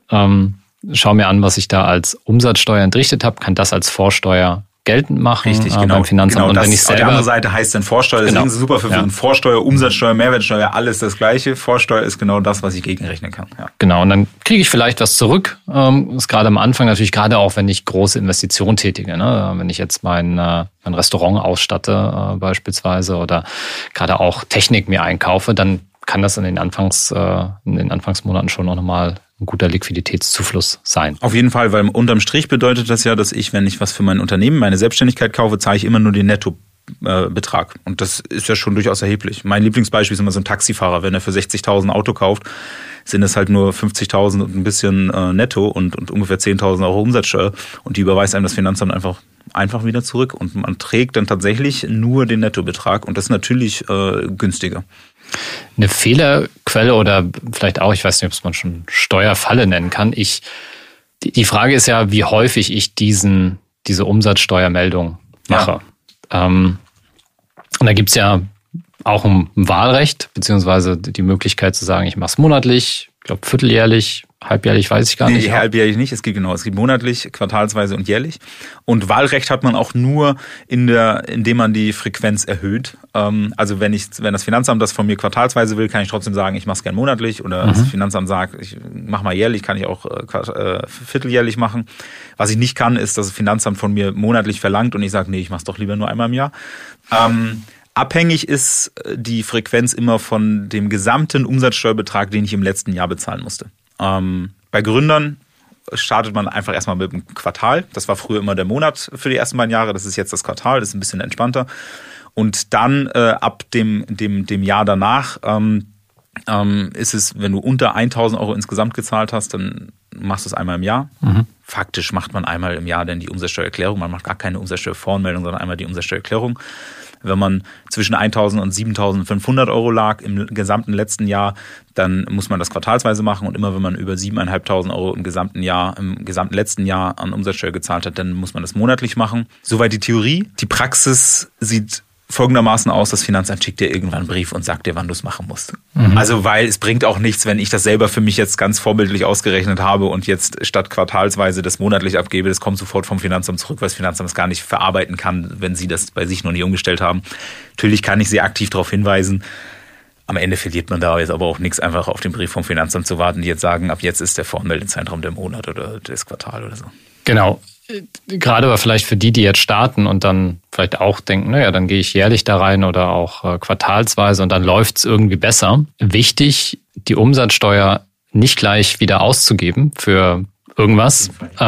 schaue mir an, was ich da als Umsatzsteuer entrichtet habe, kann das als Vorsteuer geltend machen. Richtig, genau. Beim Finanzamt. Genau, und das wenn ich selber, auf der anderen Seite heißt dann Vorsteuer. Deswegen ist es super für Vorsteuer, Umsatzsteuer, Mehrwertsteuer, alles das Gleiche. Vorsteuer ist genau das, was ich gegenrechnen kann. Ja. Genau, und dann kriege ich vielleicht was zurück. Ist gerade am Anfang natürlich, gerade auch, wenn ich große Investitionen tätige. Ne? Wenn ich jetzt mein Restaurant ausstatte beispielsweise oder gerade auch Technik mir einkaufe, dann kann das in den Anfangsmonaten schon noch mal ein guter Liquiditätszufluss sein. Auf jeden Fall, weil unterm Strich bedeutet das ja, dass ich, wenn ich was für mein Unternehmen, meine Selbstständigkeit kaufe, zahle ich immer nur den Nettobetrag. Und das ist ja schon durchaus erheblich. Mein Lieblingsbeispiel ist immer so ein Taxifahrer. Wenn er für 60.000 Auto kauft, sind es halt nur 50.000 und ein bisschen netto und ungefähr 10.000 € Umsatzsteuer. Und die überweist einem das Finanzamt einfach wieder zurück. Und man trägt dann tatsächlich nur den Nettobetrag. Und das ist natürlich günstiger. Eine Fehlerquelle oder vielleicht auch, ich weiß nicht, ob es man schon Steuerfalle nennen kann. Die Frage ist ja, wie häufig ich diese Umsatzsteuermeldung mache. Ja. Und da gibt's ja auch ein Wahlrecht, beziehungsweise die Möglichkeit zu sagen, ich mache es monatlich, ich glaube vierteljährlich, halbjährlich, weiß ich gar nicht. Nee, halbjährlich nicht, es gibt monatlich, quartalsweise und jährlich. Und Wahlrecht hat man auch nur, indem man die Frequenz erhöht. Also wenn das Finanzamt das von mir quartalsweise will, kann ich trotzdem sagen, ich mache es gern monatlich. Oder das Finanzamt sagt, ich mache mal jährlich, kann ich auch vierteljährlich machen. Was ich nicht kann, ist, dass das Finanzamt von mir monatlich verlangt und ich sage, nee, ich mache es doch lieber nur einmal im Jahr. Abhängig ist die Frequenz immer von dem gesamten Umsatzsteuerbetrag, den ich im letzten Jahr bezahlen musste. Bei Gründern startet man einfach erstmal mit dem Quartal. Das war früher immer der Monat für die ersten beiden Jahre. Das ist jetzt das Quartal. Das ist ein bisschen entspannter. Und dann ab dem Jahr danach ist es, wenn du unter 1.000 € insgesamt gezahlt hast, dann machst du es einmal im Jahr. Faktisch macht man einmal im Jahr dann die Umsatzsteuererklärung. Man macht gar keine Umsatzsteuervoranmeldung, sondern einmal die Umsatzsteuererklärung. Wenn man zwischen 1.000 und 7.500 € lag im gesamten letzten Jahr, dann muss man das quartalsweise machen. Und immer wenn man über 7.500 € im gesamten letzten Jahr an Umsatzsteuer gezahlt hat, dann muss man das monatlich machen. Soweit die Theorie. Die Praxis sieht folgendermaßen aus, das Finanzamt schickt dir irgendwann einen Brief und sagt dir, wann du es machen musst. Also weil es bringt auch nichts, wenn ich das selber für mich jetzt ganz vorbildlich ausgerechnet habe und jetzt statt quartalsweise das monatlich abgebe, das kommt sofort vom Finanzamt zurück, weil das Finanzamt es gar nicht verarbeiten kann, wenn sie das bei sich noch nicht umgestellt haben. Natürlich kann ich sie aktiv darauf hinweisen. Am Ende verliert man da jetzt aber auch nichts, einfach auf den Brief vom Finanzamt zu warten, die jetzt sagen, ab jetzt ist der Voranmeldezeitraum der Monat oder das Quartal oder so. Genau. Gerade aber vielleicht für die jetzt starten und dann vielleicht auch denken, naja, dann gehe ich jährlich da rein oder auch quartalsweise und dann läuft's irgendwie besser. Wichtig, die Umsatzsteuer nicht gleich wieder auszugeben für irgendwas,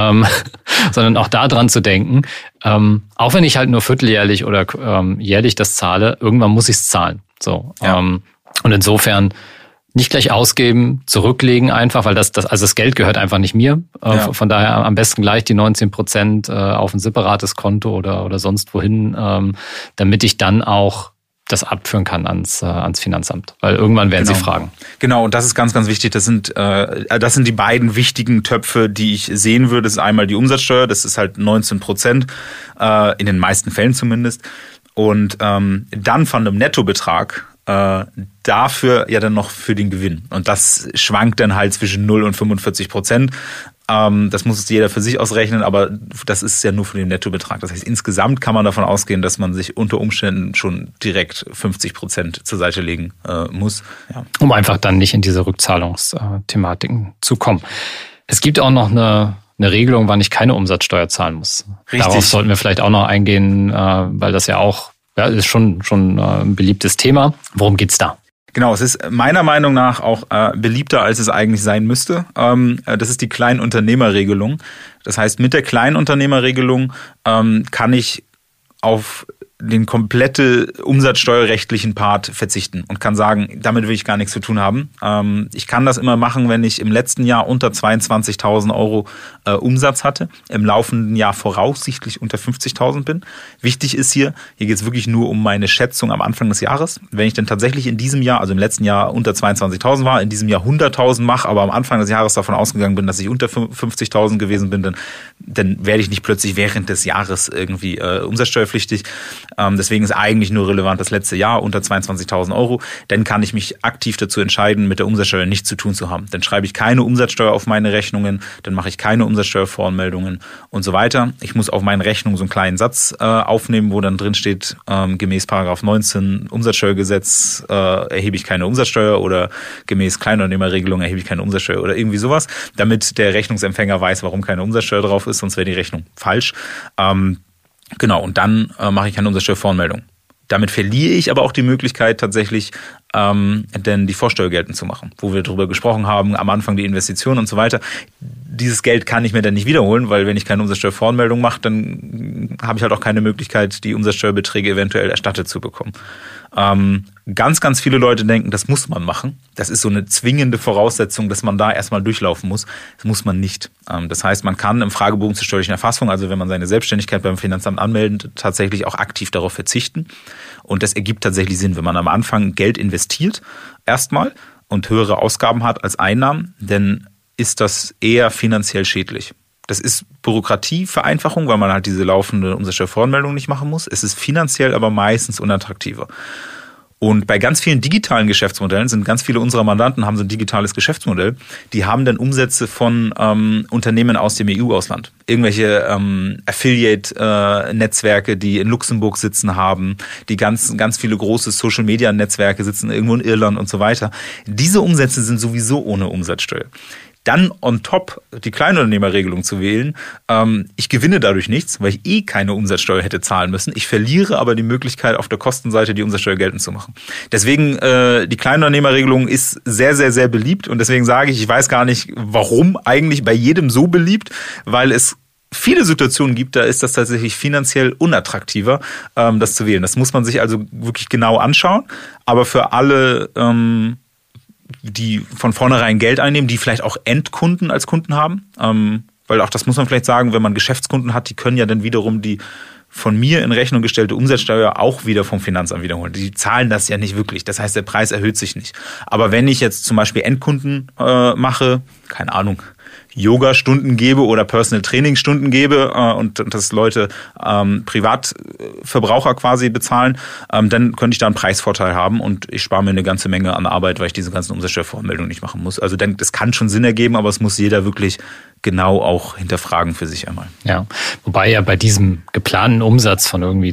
sondern auch da dran zu denken, auch wenn ich halt nur vierteljährlich oder jährlich das zahle, irgendwann muss ich es zahlen. So. Ja. Und insofern nicht gleich ausgeben, zurücklegen einfach, weil das Geld gehört einfach nicht mir. Ja. Von daher am besten gleich die 19% auf ein separates Konto oder sonst wohin, damit ich dann auch das abführen kann ans Finanzamt. Weil irgendwann werden sie fragen. Genau, und das ist ganz, ganz wichtig. Das sind die beiden wichtigen Töpfe, die ich sehen würde. Das ist einmal die Umsatzsteuer, das ist halt 19%, in den meisten Fällen zumindest. Und dann von einem Nettobetrag dafür ja dann noch für den Gewinn. Und das schwankt dann halt zwischen 0 und 45%. Das muss jeder für sich ausrechnen, aber das ist ja nur für den Nettobetrag. Das heißt, insgesamt kann man davon ausgehen, dass man sich unter Umständen schon direkt 50% zur Seite legen muss. Ja. Um einfach dann nicht in diese Rückzahlungsthematiken zu kommen. Es gibt auch noch eine Regelung, wann ich keine Umsatzsteuer zahlen muss. Richtig. Darauf sollten wir vielleicht auch noch eingehen, weil das ja auch ist schon ein beliebtes Thema. Worum geht's da? Genau, es ist meiner Meinung nach auch beliebter, als es eigentlich sein müsste. Das ist die Kleinunternehmerregelung. Das heißt, mit der Kleinunternehmerregelung kann ich auf den komplette umsatzsteuerrechtlichen Part verzichten und kann sagen, damit will ich gar nichts zu tun haben. Ich kann das immer machen, wenn ich im letzten Jahr unter 22.000 Euro Umsatz hatte, im laufenden Jahr voraussichtlich unter 50.000 bin. Wichtig ist hier geht es wirklich nur um meine Schätzung am Anfang des Jahres. Wenn ich dann tatsächlich in diesem Jahr, also im letzten Jahr unter 22.000 war, in diesem Jahr 100.000 mache, aber am Anfang des Jahres davon ausgegangen bin, dass ich unter 50.000 gewesen bin, dann werde ich nicht plötzlich während des Jahres irgendwie umsatzsteuerpflichtig. Deswegen ist eigentlich nur relevant das letzte Jahr unter 22.000 Euro. Dann kann ich mich aktiv dazu entscheiden, mit der Umsatzsteuer nichts zu tun zu haben. Dann schreibe ich keine Umsatzsteuer auf meine Rechnungen, dann mache ich keine Umsatzsteuervoranmeldungen und so weiter. Ich muss auf meinen Rechnungen so einen kleinen Satz aufnehmen, wo dann drin steht, gemäß Paragraph 19 Umsatzsteuergesetz erhebe ich keine Umsatzsteuer oder gemäß Kleinunternehmerregelung erhebe ich keine Umsatzsteuer oder irgendwie sowas, damit der Rechnungsempfänger weiß, warum keine Umsatzsteuer drauf ist, sonst wäre die Rechnung falsch. Genau, und dann mache ich keine Umsatzsteuervoranmeldung. Damit verliere ich aber auch die Möglichkeit, tatsächlich denn die Vorsteuer geltend zu machen, wo wir darüber gesprochen haben, am Anfang die Investitionen und so weiter. Dieses Geld kann ich mir dann nicht wiederholen, weil wenn ich keine Umsatzsteuervoranmeldung mache, dann habe ich halt auch keine Möglichkeit, die Umsatzsteuerbeträge eventuell erstattet zu bekommen. Ganz, ganz viele Leute denken, das muss man machen. Das ist so eine zwingende Voraussetzung, dass man da erstmal durchlaufen muss. Das muss man nicht. Das heißt, man kann im Fragebogen zur steuerlichen Erfassung, also wenn man seine Selbstständigkeit beim Finanzamt anmeldet, tatsächlich auch aktiv darauf verzichten. Und das ergibt tatsächlich Sinn, wenn man am Anfang Geld investiert, erstmal, und höhere Ausgaben hat als Einnahmen, dann ist das eher finanziell schädlich. Das ist Bürokratievereinfachung, weil man halt diese laufende Umsatzsteuervoranmeldung nicht machen muss. Es ist finanziell aber meistens unattraktiver. Und bei ganz vielen digitalen Geschäftsmodellen sind ganz viele unserer Mandanten haben so ein digitales Geschäftsmodell. Die haben dann Umsätze von Unternehmen aus dem EU-Ausland. Irgendwelche Affiliate-Netzwerke, die in Luxemburg sitzen haben, die ganz viele große Social-Media-Netzwerke sitzen irgendwo in Irland und so weiter. Diese Umsätze sind sowieso ohne Umsatzsteuer. Dann on top die Kleinunternehmerregelung zu wählen. Ich gewinne dadurch nichts, weil ich keine Umsatzsteuer hätte zahlen müssen. Ich verliere aber die Möglichkeit, auf der Kostenseite die Umsatzsteuer geltend zu machen. Deswegen, die Kleinunternehmerregelung ist sehr, sehr, sehr beliebt. Und deswegen sage ich weiß gar nicht, warum eigentlich bei jedem so beliebt, weil es viele Situationen gibt, da ist das tatsächlich finanziell unattraktiver, das zu wählen. Das muss man sich also wirklich genau anschauen. Aber für alle die von vornherein Geld einnehmen, die vielleicht auch Endkunden als Kunden haben. Weil auch das muss man vielleicht sagen, wenn man Geschäftskunden hat, die können ja dann wiederum die von mir in Rechnung gestellte Umsatzsteuer auch wieder vom Finanzamt wiederholen. Die zahlen das ja nicht wirklich. Das heißt, der Preis erhöht sich nicht. Aber wenn ich jetzt zum Beispiel Endkunden mache, keine Ahnung, Yoga-Stunden gebe oder Personal-Training-Stunden gebe und das Leute Privatverbraucher quasi bezahlen, dann könnte ich da einen Preisvorteil haben und ich spare mir eine ganze Menge an Arbeit, weil ich diese ganzen Umsatzsteuervoranmeldungen nicht machen muss. Also das kann schon Sinn ergeben, aber es muss jeder wirklich genau auch hinterfragen für sich einmal. Ja, wobei ja bei diesem geplanten Umsatz von irgendwie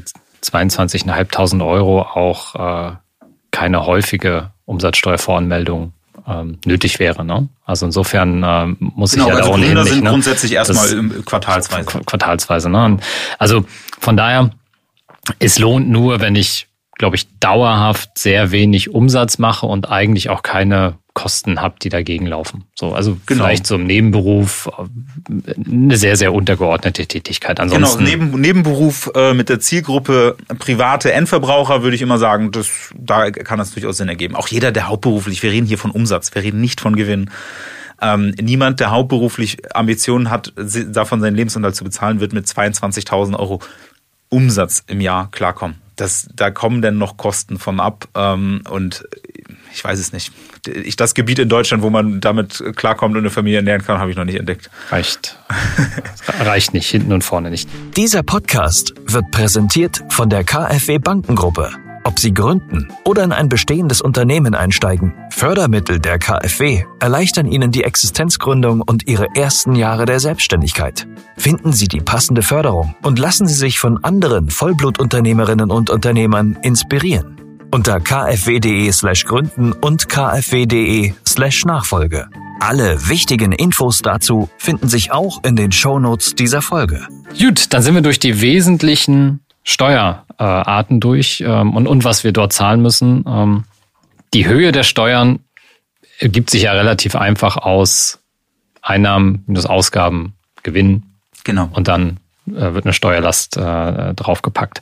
22.500 € auch keine häufige Umsatzsteuervoranmeldung nötig wäre. Ne? Also insofern muss ich ja da ohnehin nicht. Sind grundsätzlich erstmal quartalsweise. Quartalsweise. Ne? Also von daher, es lohnt nur, wenn ich, glaube ich, dauerhaft sehr wenig Umsatz mache und eigentlich auch keine Kosten habe, die dagegen laufen. So, also vielleicht so im Nebenberuf eine sehr, sehr untergeordnete Tätigkeit. Ansonsten Nebenberuf mit der Zielgruppe private Endverbraucher würde ich immer sagen, da kann das durchaus Sinn ergeben. Auch jeder, der hauptberuflich, wir reden hier von Umsatz, wir reden nicht von Gewinn. Niemand, der hauptberuflich Ambitionen hat, davon seinen Lebensunterhalt zu bezahlen, wird mit 22.000 € Umsatz im Jahr klarkommen. Da kommen denn noch Kosten von ab und ich weiß es nicht. Das Gebiet in Deutschland, wo man damit klarkommt und eine Familie ernähren kann, habe ich noch nicht entdeckt. Reicht nicht, hinten und vorne nicht. Dieser Podcast wird präsentiert von der KfW Bankengruppe. Ob Sie gründen oder in ein bestehendes Unternehmen einsteigen, Fördermittel der KfW erleichtern Ihnen die Existenzgründung und Ihre ersten Jahre der Selbstständigkeit. Finden Sie die passende Förderung und lassen Sie sich von anderen Vollblutunternehmerinnen und Unternehmern inspirieren. Unter kfw.de/gründen und kfw.de/Nachfolge. Alle wichtigen Infos dazu finden sich auch in den Shownotes dieser Folge. Gut, dann sind wir durch die wesentlichen Steuerarten durch und was wir dort zahlen müssen. Die Höhe der Steuern ergibt sich ja relativ einfach aus Einnahmen minus Ausgaben, Gewinn. Genau. Und dann wird eine Steuerlast draufgepackt.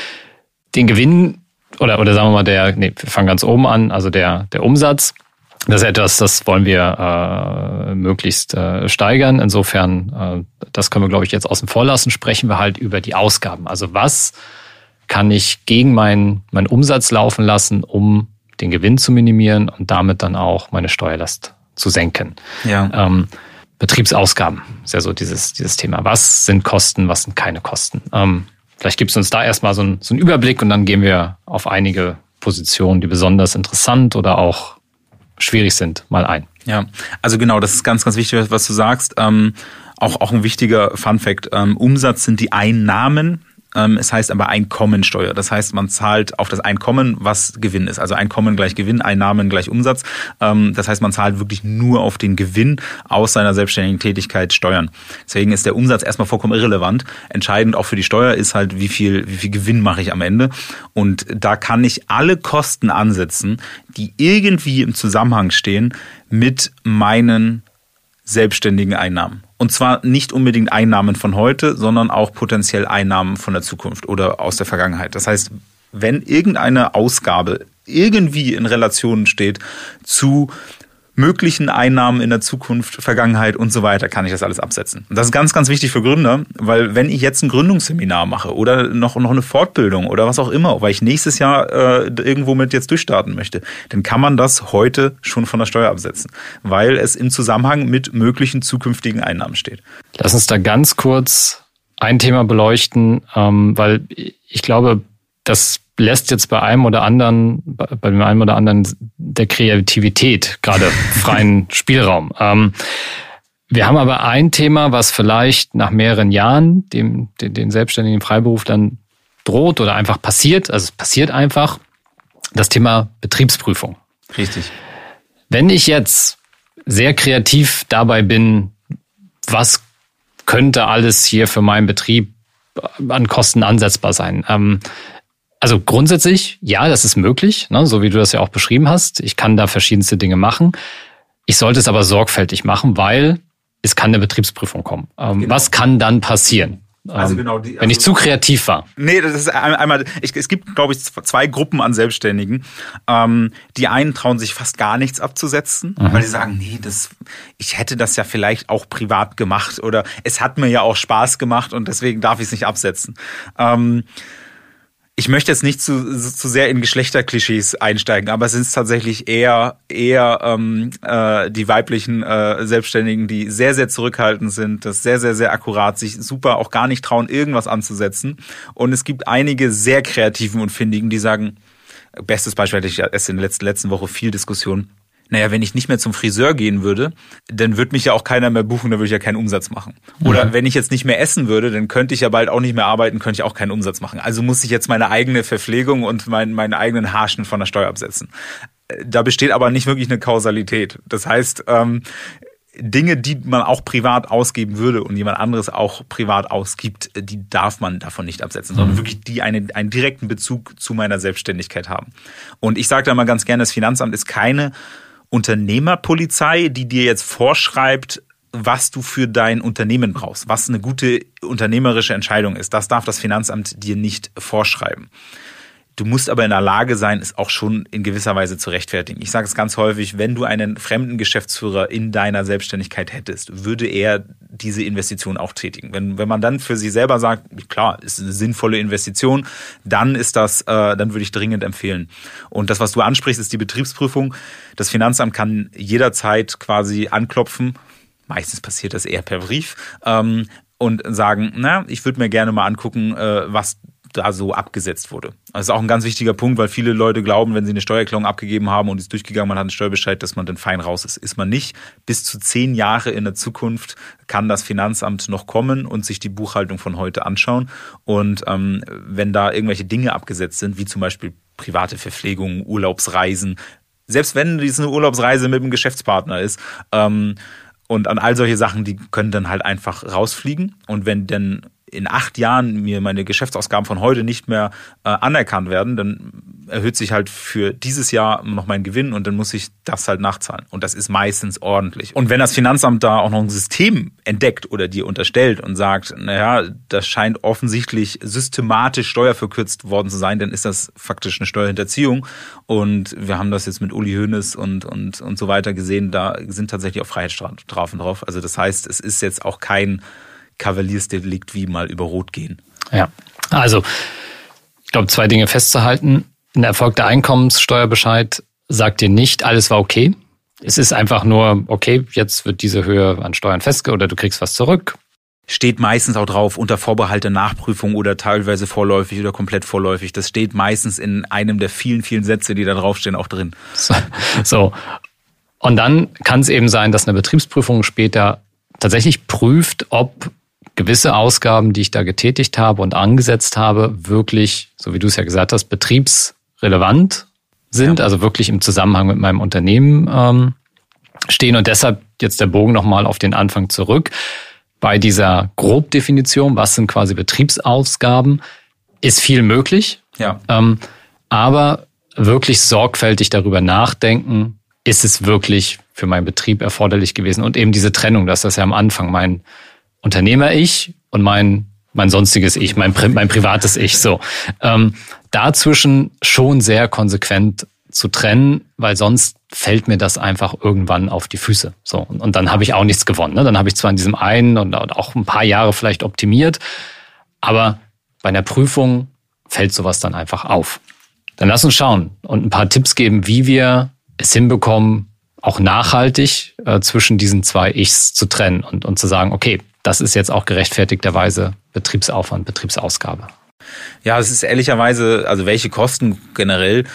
Den Gewinn oder sagen wir mal wir fangen ganz oben an, also der Umsatz. Das ist etwas, das wollen wir möglichst steigern. Insofern, das können wir, glaube ich, jetzt außen vor lassen. Sprechen wir halt über die Ausgaben. Also was kann ich gegen meinen Umsatz laufen lassen, um den Gewinn zu minimieren und damit dann auch meine Steuerlast zu senken? Ja. Betriebsausgaben ist ja so dieses Thema. Was sind Kosten, was sind keine Kosten? Vielleicht gibst du uns da erstmal so einen Überblick und dann gehen wir auf einige Positionen, die besonders interessant oder auch schwierig sind, mal ein. Ja, also genau, das ist ganz, ganz wichtig, was du sagst. Auch ein wichtiger Funfact. Umsatz sind die Einnahmen. Es heißt aber Einkommensteuer. Das heißt, man zahlt auf das Einkommen, was Gewinn ist. Also Einkommen gleich Gewinn, Einnahmen gleich Umsatz. Das heißt, man zahlt wirklich nur auf den Gewinn aus seiner selbstständigen Tätigkeit Steuern. Deswegen ist der Umsatz erstmal vollkommen irrelevant. Entscheidend auch für die Steuer ist halt, wie viel Gewinn mache ich am Ende. Und da kann ich alle Kosten ansetzen, die irgendwie im Zusammenhang stehen mit meinen selbstständigen Einnahmen. Und zwar nicht unbedingt Einnahmen von heute, sondern auch potenziell Einnahmen von der Zukunft oder aus der Vergangenheit. Das heißt, wenn irgendeine Ausgabe irgendwie in Relation steht zu möglichen Einnahmen in der Zukunft, Vergangenheit und so weiter, kann ich das alles absetzen. Und das ist ganz, ganz wichtig für Gründer, weil wenn ich jetzt ein Gründungsseminar mache oder noch eine Fortbildung oder was auch immer, weil ich nächstes Jahr irgendwo mit jetzt durchstarten möchte, dann kann man das heute schon von der Steuer absetzen, weil es im Zusammenhang mit möglichen zukünftigen Einnahmen steht. Lass uns da ganz kurz ein Thema beleuchten, weil ich glaube, das lässt jetzt bei dem einen oder anderen der Kreativität gerade freien Spielraum. Wir haben aber ein Thema, was vielleicht nach mehreren Jahren den selbstständigen Freiberuflern droht oder einfach passiert. Also es passiert einfach. Das Thema Betriebsprüfung. Richtig. Wenn ich jetzt sehr kreativ dabei bin, was könnte alles hier für meinen Betrieb an Kosten ansetzbar sein? Also grundsätzlich, ja, das ist möglich, ne, so wie du das ja auch beschrieben hast. Ich kann da verschiedenste Dinge machen. Ich sollte es aber sorgfältig machen, weil es kann eine Betriebsprüfung kommen. Genau. Was kann dann passieren? Wenn ich zu kreativ war. Nee, das ist einmal, es gibt, glaube ich, zwei Gruppen an Selbstständigen. Die einen trauen sich fast gar nichts abzusetzen, weil sie sagen, nee, ich hätte das ja vielleicht auch privat gemacht oder es hat mir ja auch Spaß gemacht und deswegen darf ich es nicht absetzen. Ich möchte jetzt nicht zu sehr in Geschlechterklischees einsteigen, aber es sind tatsächlich eher die weiblichen Selbstständigen, die sehr, sehr zurückhaltend sind, das sehr, sehr, sehr akkurat, sich super auch gar nicht trauen, irgendwas anzusetzen. Und es gibt einige sehr Kreativen und Findigen, die sagen, bestes Beispiel hatte ich erst in der letzten Woche viel Diskussion. Naja, wenn ich nicht mehr zum Friseur gehen würde, dann würde mich ja auch keiner mehr buchen, dann würde ich ja keinen Umsatz machen. Oder wenn ich jetzt nicht mehr essen würde, dann könnte ich ja bald auch nicht mehr arbeiten, könnte ich auch keinen Umsatz machen. Also muss ich jetzt meine eigene Verpflegung und meinen eigenen Haarschnitt von der Steuer absetzen. Da besteht aber nicht wirklich eine Kausalität. Das heißt, Dinge, die man auch privat ausgeben würde und jemand anderes auch privat ausgibt, die darf man davon nicht absetzen, sondern wirklich die einen direkten Bezug zu meiner Selbstständigkeit haben. Und ich sage da mal ganz gerne, das Finanzamt ist keine Unternehmerpolizei, die dir jetzt vorschreibt, was du für dein Unternehmen brauchst, was eine gute unternehmerische Entscheidung ist. Das darf das Finanzamt dir nicht vorschreiben. Du musst aber in der Lage sein, es auch schon in gewisser Weise zu rechtfertigen. Ich sage es ganz häufig, wenn du einen fremden Geschäftsführer in deiner Selbstständigkeit hättest, würde er diese Investition auch tätigen. Wenn man dann für sich selber sagt, klar, ist eine sinnvolle Investition, dann würde ich dringend empfehlen. Und das, was du ansprichst, ist die Betriebsprüfung. Das Finanzamt kann jederzeit quasi anklopfen. Meistens passiert das eher per Brief. Und sagen, ich würde mir gerne mal angucken, was da so abgesetzt wurde. Das ist auch ein ganz wichtiger Punkt, weil viele Leute glauben, wenn sie eine Steuererklärung abgegeben haben und ist durchgegangen, man hat einen Steuerbescheid, dass man dann fein raus ist. Ist man nicht. Bis zu 10 Jahre in der Zukunft kann das Finanzamt noch kommen und sich die Buchhaltung von heute anschauen. Und wenn da irgendwelche Dinge abgesetzt sind, wie zum Beispiel private Verpflegung, Urlaubsreisen, selbst wenn dies eine Urlaubsreise mit einem Geschäftspartner ist, und an all solche Sachen, die können dann halt einfach rausfliegen. Und wenn dann in 8 Jahren mir meine Geschäftsausgaben von heute nicht mehr anerkannt werden, dann erhöht sich halt für dieses Jahr noch mein Gewinn und dann muss ich das halt nachzahlen. Und das ist meistens ordentlich. Und wenn das Finanzamt da auch noch ein System entdeckt oder dir unterstellt und sagt, das scheint offensichtlich systematisch steuerverkürzt worden zu sein, dann ist das faktisch eine Steuerhinterziehung. Und wir haben das jetzt mit Uli Hoeneß und so weiter gesehen, da sind tatsächlich auch Freiheitsstrafen drauf. Also das heißt, es ist jetzt auch kein Kavaliersdelikt wie mal über Rot gehen. Ja, also ich glaube, 2 Dinge festzuhalten. Ein erfolgter Einkommenssteuerbescheid sagt dir nicht, alles war okay. Es ist einfach nur, okay, jetzt wird diese Höhe an Steuern festgelegt oder du kriegst was zurück. Steht meistens auch drauf, unter Vorbehalt der Nachprüfung oder teilweise vorläufig oder komplett vorläufig. Das steht meistens in einem der vielen, vielen Sätze, die da draufstehen, auch drin. So. Und dann kann es eben sein, dass eine Betriebsprüfung später tatsächlich prüft, ob gewisse Ausgaben, die ich da getätigt habe und angesetzt habe, wirklich, so wie du es ja gesagt hast, betriebsrelevant sind, also wirklich im Zusammenhang mit meinem Unternehmen stehen. Und deshalb jetzt der Bogen nochmal auf den Anfang zurück. Bei dieser Grobdefinition, was sind quasi Betriebsausgaben, ist viel möglich. Ja. Aber wirklich sorgfältig darüber nachdenken, ist es wirklich für meinen Betrieb erforderlich gewesen? Und eben diese Trennung, das ist ja am Anfang mein Unternehmer-Ich und mein sonstiges Ich, mein privates Ich. So, dazwischen schon sehr konsequent zu trennen, weil sonst fällt mir das einfach irgendwann auf die Füße. So, und dann habe ich auch nichts gewonnen. Ne? Dann habe ich zwar in diesem einen und auch ein paar Jahre vielleicht optimiert, aber bei einer Prüfung fällt sowas dann einfach auf. Dann lass uns schauen und ein paar Tipps geben, wie wir es hinbekommen, auch nachhaltig zwischen diesen 2 Ichs zu trennen und zu sagen, okay, das ist jetzt auch gerechtfertigterweise Betriebsaufwand, Betriebsausgabe. Ja, es ist ehrlicherweise, also welche Kosten generell,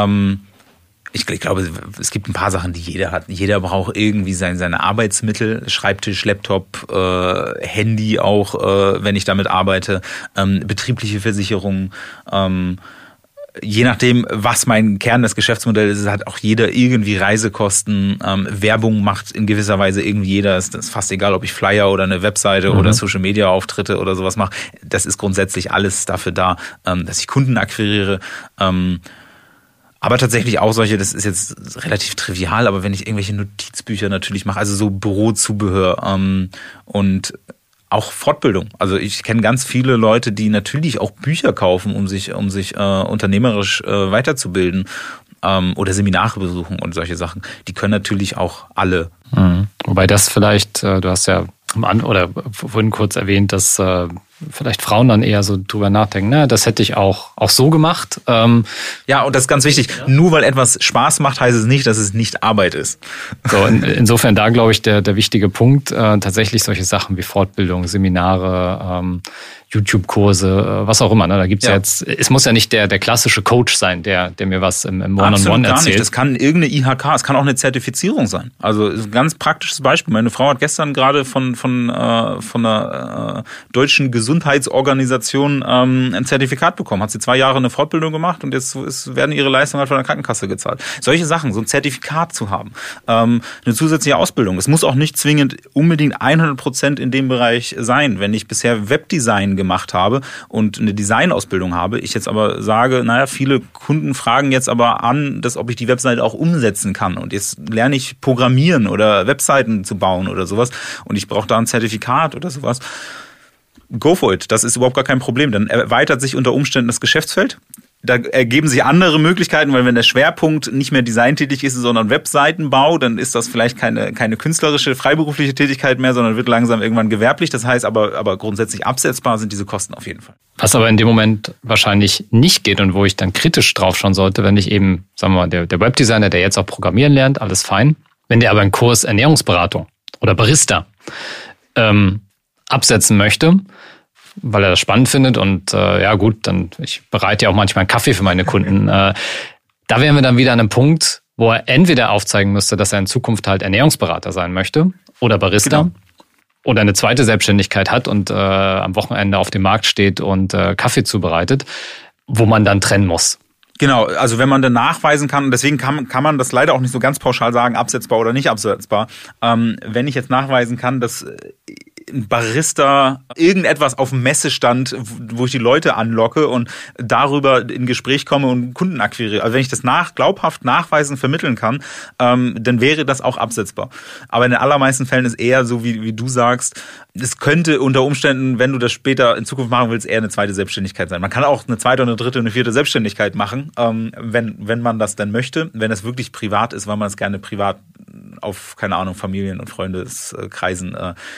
ich glaube, es gibt ein paar Sachen, die jeder hat. Jeder braucht irgendwie seine Arbeitsmittel, Schreibtisch, Laptop, Handy auch, wenn ich damit arbeite, betriebliche Versicherungen, je nachdem, was mein Kern des Geschäftsmodells ist, hat auch jeder irgendwie Reisekosten. Werbung macht in gewisser Weise irgendwie jeder. Es ist fast egal, ob ich Flyer oder eine Webseite oder Social-Media-Auftritte oder sowas mache. Das ist grundsätzlich alles dafür da, dass ich Kunden akquiriere. Aber tatsächlich auch solche, das ist jetzt relativ trivial, aber wenn ich irgendwelche Notizbücher natürlich mache, also so Bürozubehör und auch Fortbildung. Also ich kenne ganz viele Leute, die natürlich auch Bücher kaufen, um sich unternehmerisch weiterzubilden oder Seminare besuchen und solche Sachen. Die können natürlich auch alle. Wobei das vielleicht, du hast ja vorhin kurz erwähnt, dass vielleicht Frauen dann eher so drüber nachdenken, ne, das hätte ich auch so gemacht. Ja, und das ist ganz wichtig. Ja. Nur weil etwas Spaß macht, heißt es nicht, dass es nicht Arbeit ist. So, insofern da, glaube ich, der wichtige Punkt, tatsächlich solche Sachen wie Fortbildung, Seminare, YouTube-Kurse, was auch immer. Ne? Da gibt's ja jetzt, es muss ja nicht der klassische Coach sein, der mir was im One-on-One erzählt. Nicht. Das kann irgendeine IHK, es kann auch eine Zertifizierung sein. Also ein ganz praktisches Beispiel. Meine Frau hat gestern gerade von einer deutschen Gesundheitsorganisation ein Zertifikat bekommen. Hat sie 2 Jahre eine Fortbildung gemacht und jetzt werden ihre Leistungen halt von der Krankenkasse gezahlt. Solche Sachen, so ein Zertifikat zu haben, eine zusätzliche Ausbildung. Es muss auch nicht zwingend unbedingt 100% in dem Bereich sein. Wenn ich bisher Webdesign gemacht habe und eine Designausbildung habe, ich jetzt aber sage, naja, viele Kunden fragen jetzt aber an, ob ich die Webseite auch umsetzen kann und jetzt lerne ich Programmieren oder Webseiten zu bauen oder sowas und ich brauche da ein Zertifikat oder sowas. Go for it, das ist überhaupt gar kein Problem. Dann erweitert sich unter Umständen das Geschäftsfeld. Da ergeben sich andere Möglichkeiten, weil wenn der Schwerpunkt nicht mehr designtätig ist, sondern Webseitenbau, dann ist das vielleicht keine künstlerische, freiberufliche Tätigkeit mehr, sondern wird langsam irgendwann gewerblich. Das heißt aber grundsätzlich absetzbar sind diese Kosten auf jeden Fall. Was aber in dem Moment wahrscheinlich nicht geht und wo ich dann kritisch drauf schauen sollte, wenn ich eben, sagen wir mal, der Webdesigner, der jetzt auch programmieren lernt, alles fein. Wenn der aber einen Kurs Ernährungsberatung oder Barista absetzen möchte, weil er das spannend findet und ja gut, dann ich bereite ja auch manchmal einen Kaffee für meine Kunden. Da wären wir dann wieder an einem Punkt, wo er entweder aufzeigen müsste, dass er in Zukunft halt Ernährungsberater sein möchte oder Barista. Genau. Oder eine zweite Selbstständigkeit hat und am Wochenende auf dem Markt steht und Kaffee zubereitet, wo man dann trennen muss. Genau, also wenn man dann nachweisen kann, deswegen kann man das leider auch nicht so ganz pauschal sagen, absetzbar oder nicht absetzbar. Wenn ich jetzt nachweisen kann, dass ein Barista irgendetwas auf dem Messestand, wo ich die Leute anlocke und darüber in Gespräch komme und Kunden akquiriere. Also wenn ich das glaubhaft nachweisen, vermitteln kann, dann wäre das auch absetzbar. Aber in den allermeisten Fällen ist eher so, wie du sagst, es könnte unter Umständen, wenn du das später in Zukunft machen willst, eher eine zweite Selbstständigkeit sein. Man kann auch eine zweite, eine dritte, eine vierte Selbstständigkeit machen, wenn man das dann möchte. Wenn es wirklich privat ist, weil man es gerne privat auf, keine Ahnung, Familien- und Freundeskreisen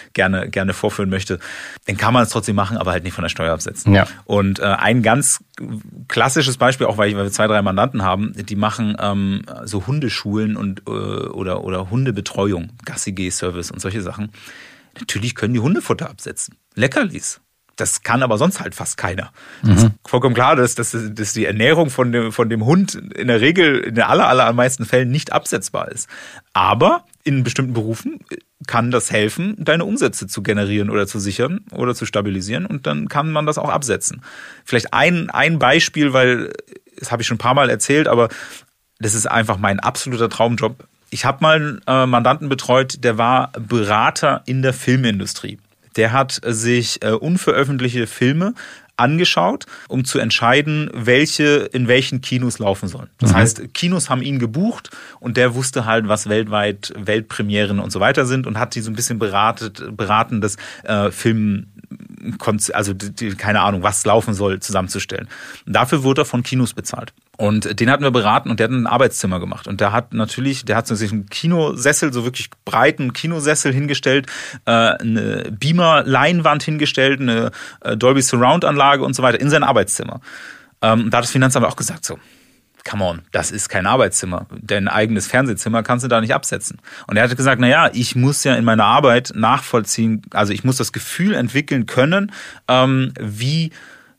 gerne vorführen möchte, dann kann man es trotzdem machen, aber halt nicht von der Steuer absetzen. Ja. Und ein ganz klassisches Beispiel, auch weil wir 2, 3 Mandanten haben, die machen so Hundeschulen und oder Hundebetreuung, Gassi-Geh-Service und solche Sachen. Natürlich können die Hundefutter absetzen. Leckerlis. Das kann aber sonst halt fast keiner. Das ist vollkommen klar, dass die Ernährung von dem Hund in der Regel in den allermeisten Fällen nicht absetzbar ist. Aber in bestimmten Berufen kann das helfen, deine Umsätze zu generieren oder zu sichern oder zu stabilisieren und dann kann man das auch absetzen. Vielleicht ein Beispiel, weil das habe ich schon ein paar Mal erzählt, aber das ist einfach mein absoluter Traumjob. Ich habe mal einen Mandanten betreut, der war Berater in der Filmindustrie. Der hat sich unveröffentlichte Filme angeschaut, um zu entscheiden, welche in welchen Kinos laufen sollen. Das heißt, Kinos haben ihn gebucht und der wusste halt, was weltweit Weltpremieren und so weiter sind und hat die so ein bisschen beraten, das also keine Ahnung, was laufen soll, zusammenzustellen. Und dafür wurde er von Kinos bezahlt. Und den hatten wir beraten und der hat ein Arbeitszimmer gemacht. Und der hat sich einen Kinosessel, so wirklich breiten Kinosessel hingestellt, eine Beamer-Leinwand hingestellt, eine Dolby Surround-Anlage und so weiter in sein Arbeitszimmer. Da hat das Finanzamt auch gesagt so, come on, das ist kein Arbeitszimmer. Dein eigenes Fernsehzimmer kannst du da nicht absetzen. Und er hat gesagt, naja, ich muss ja in meiner Arbeit nachvollziehen, also ich muss das Gefühl entwickeln können, wie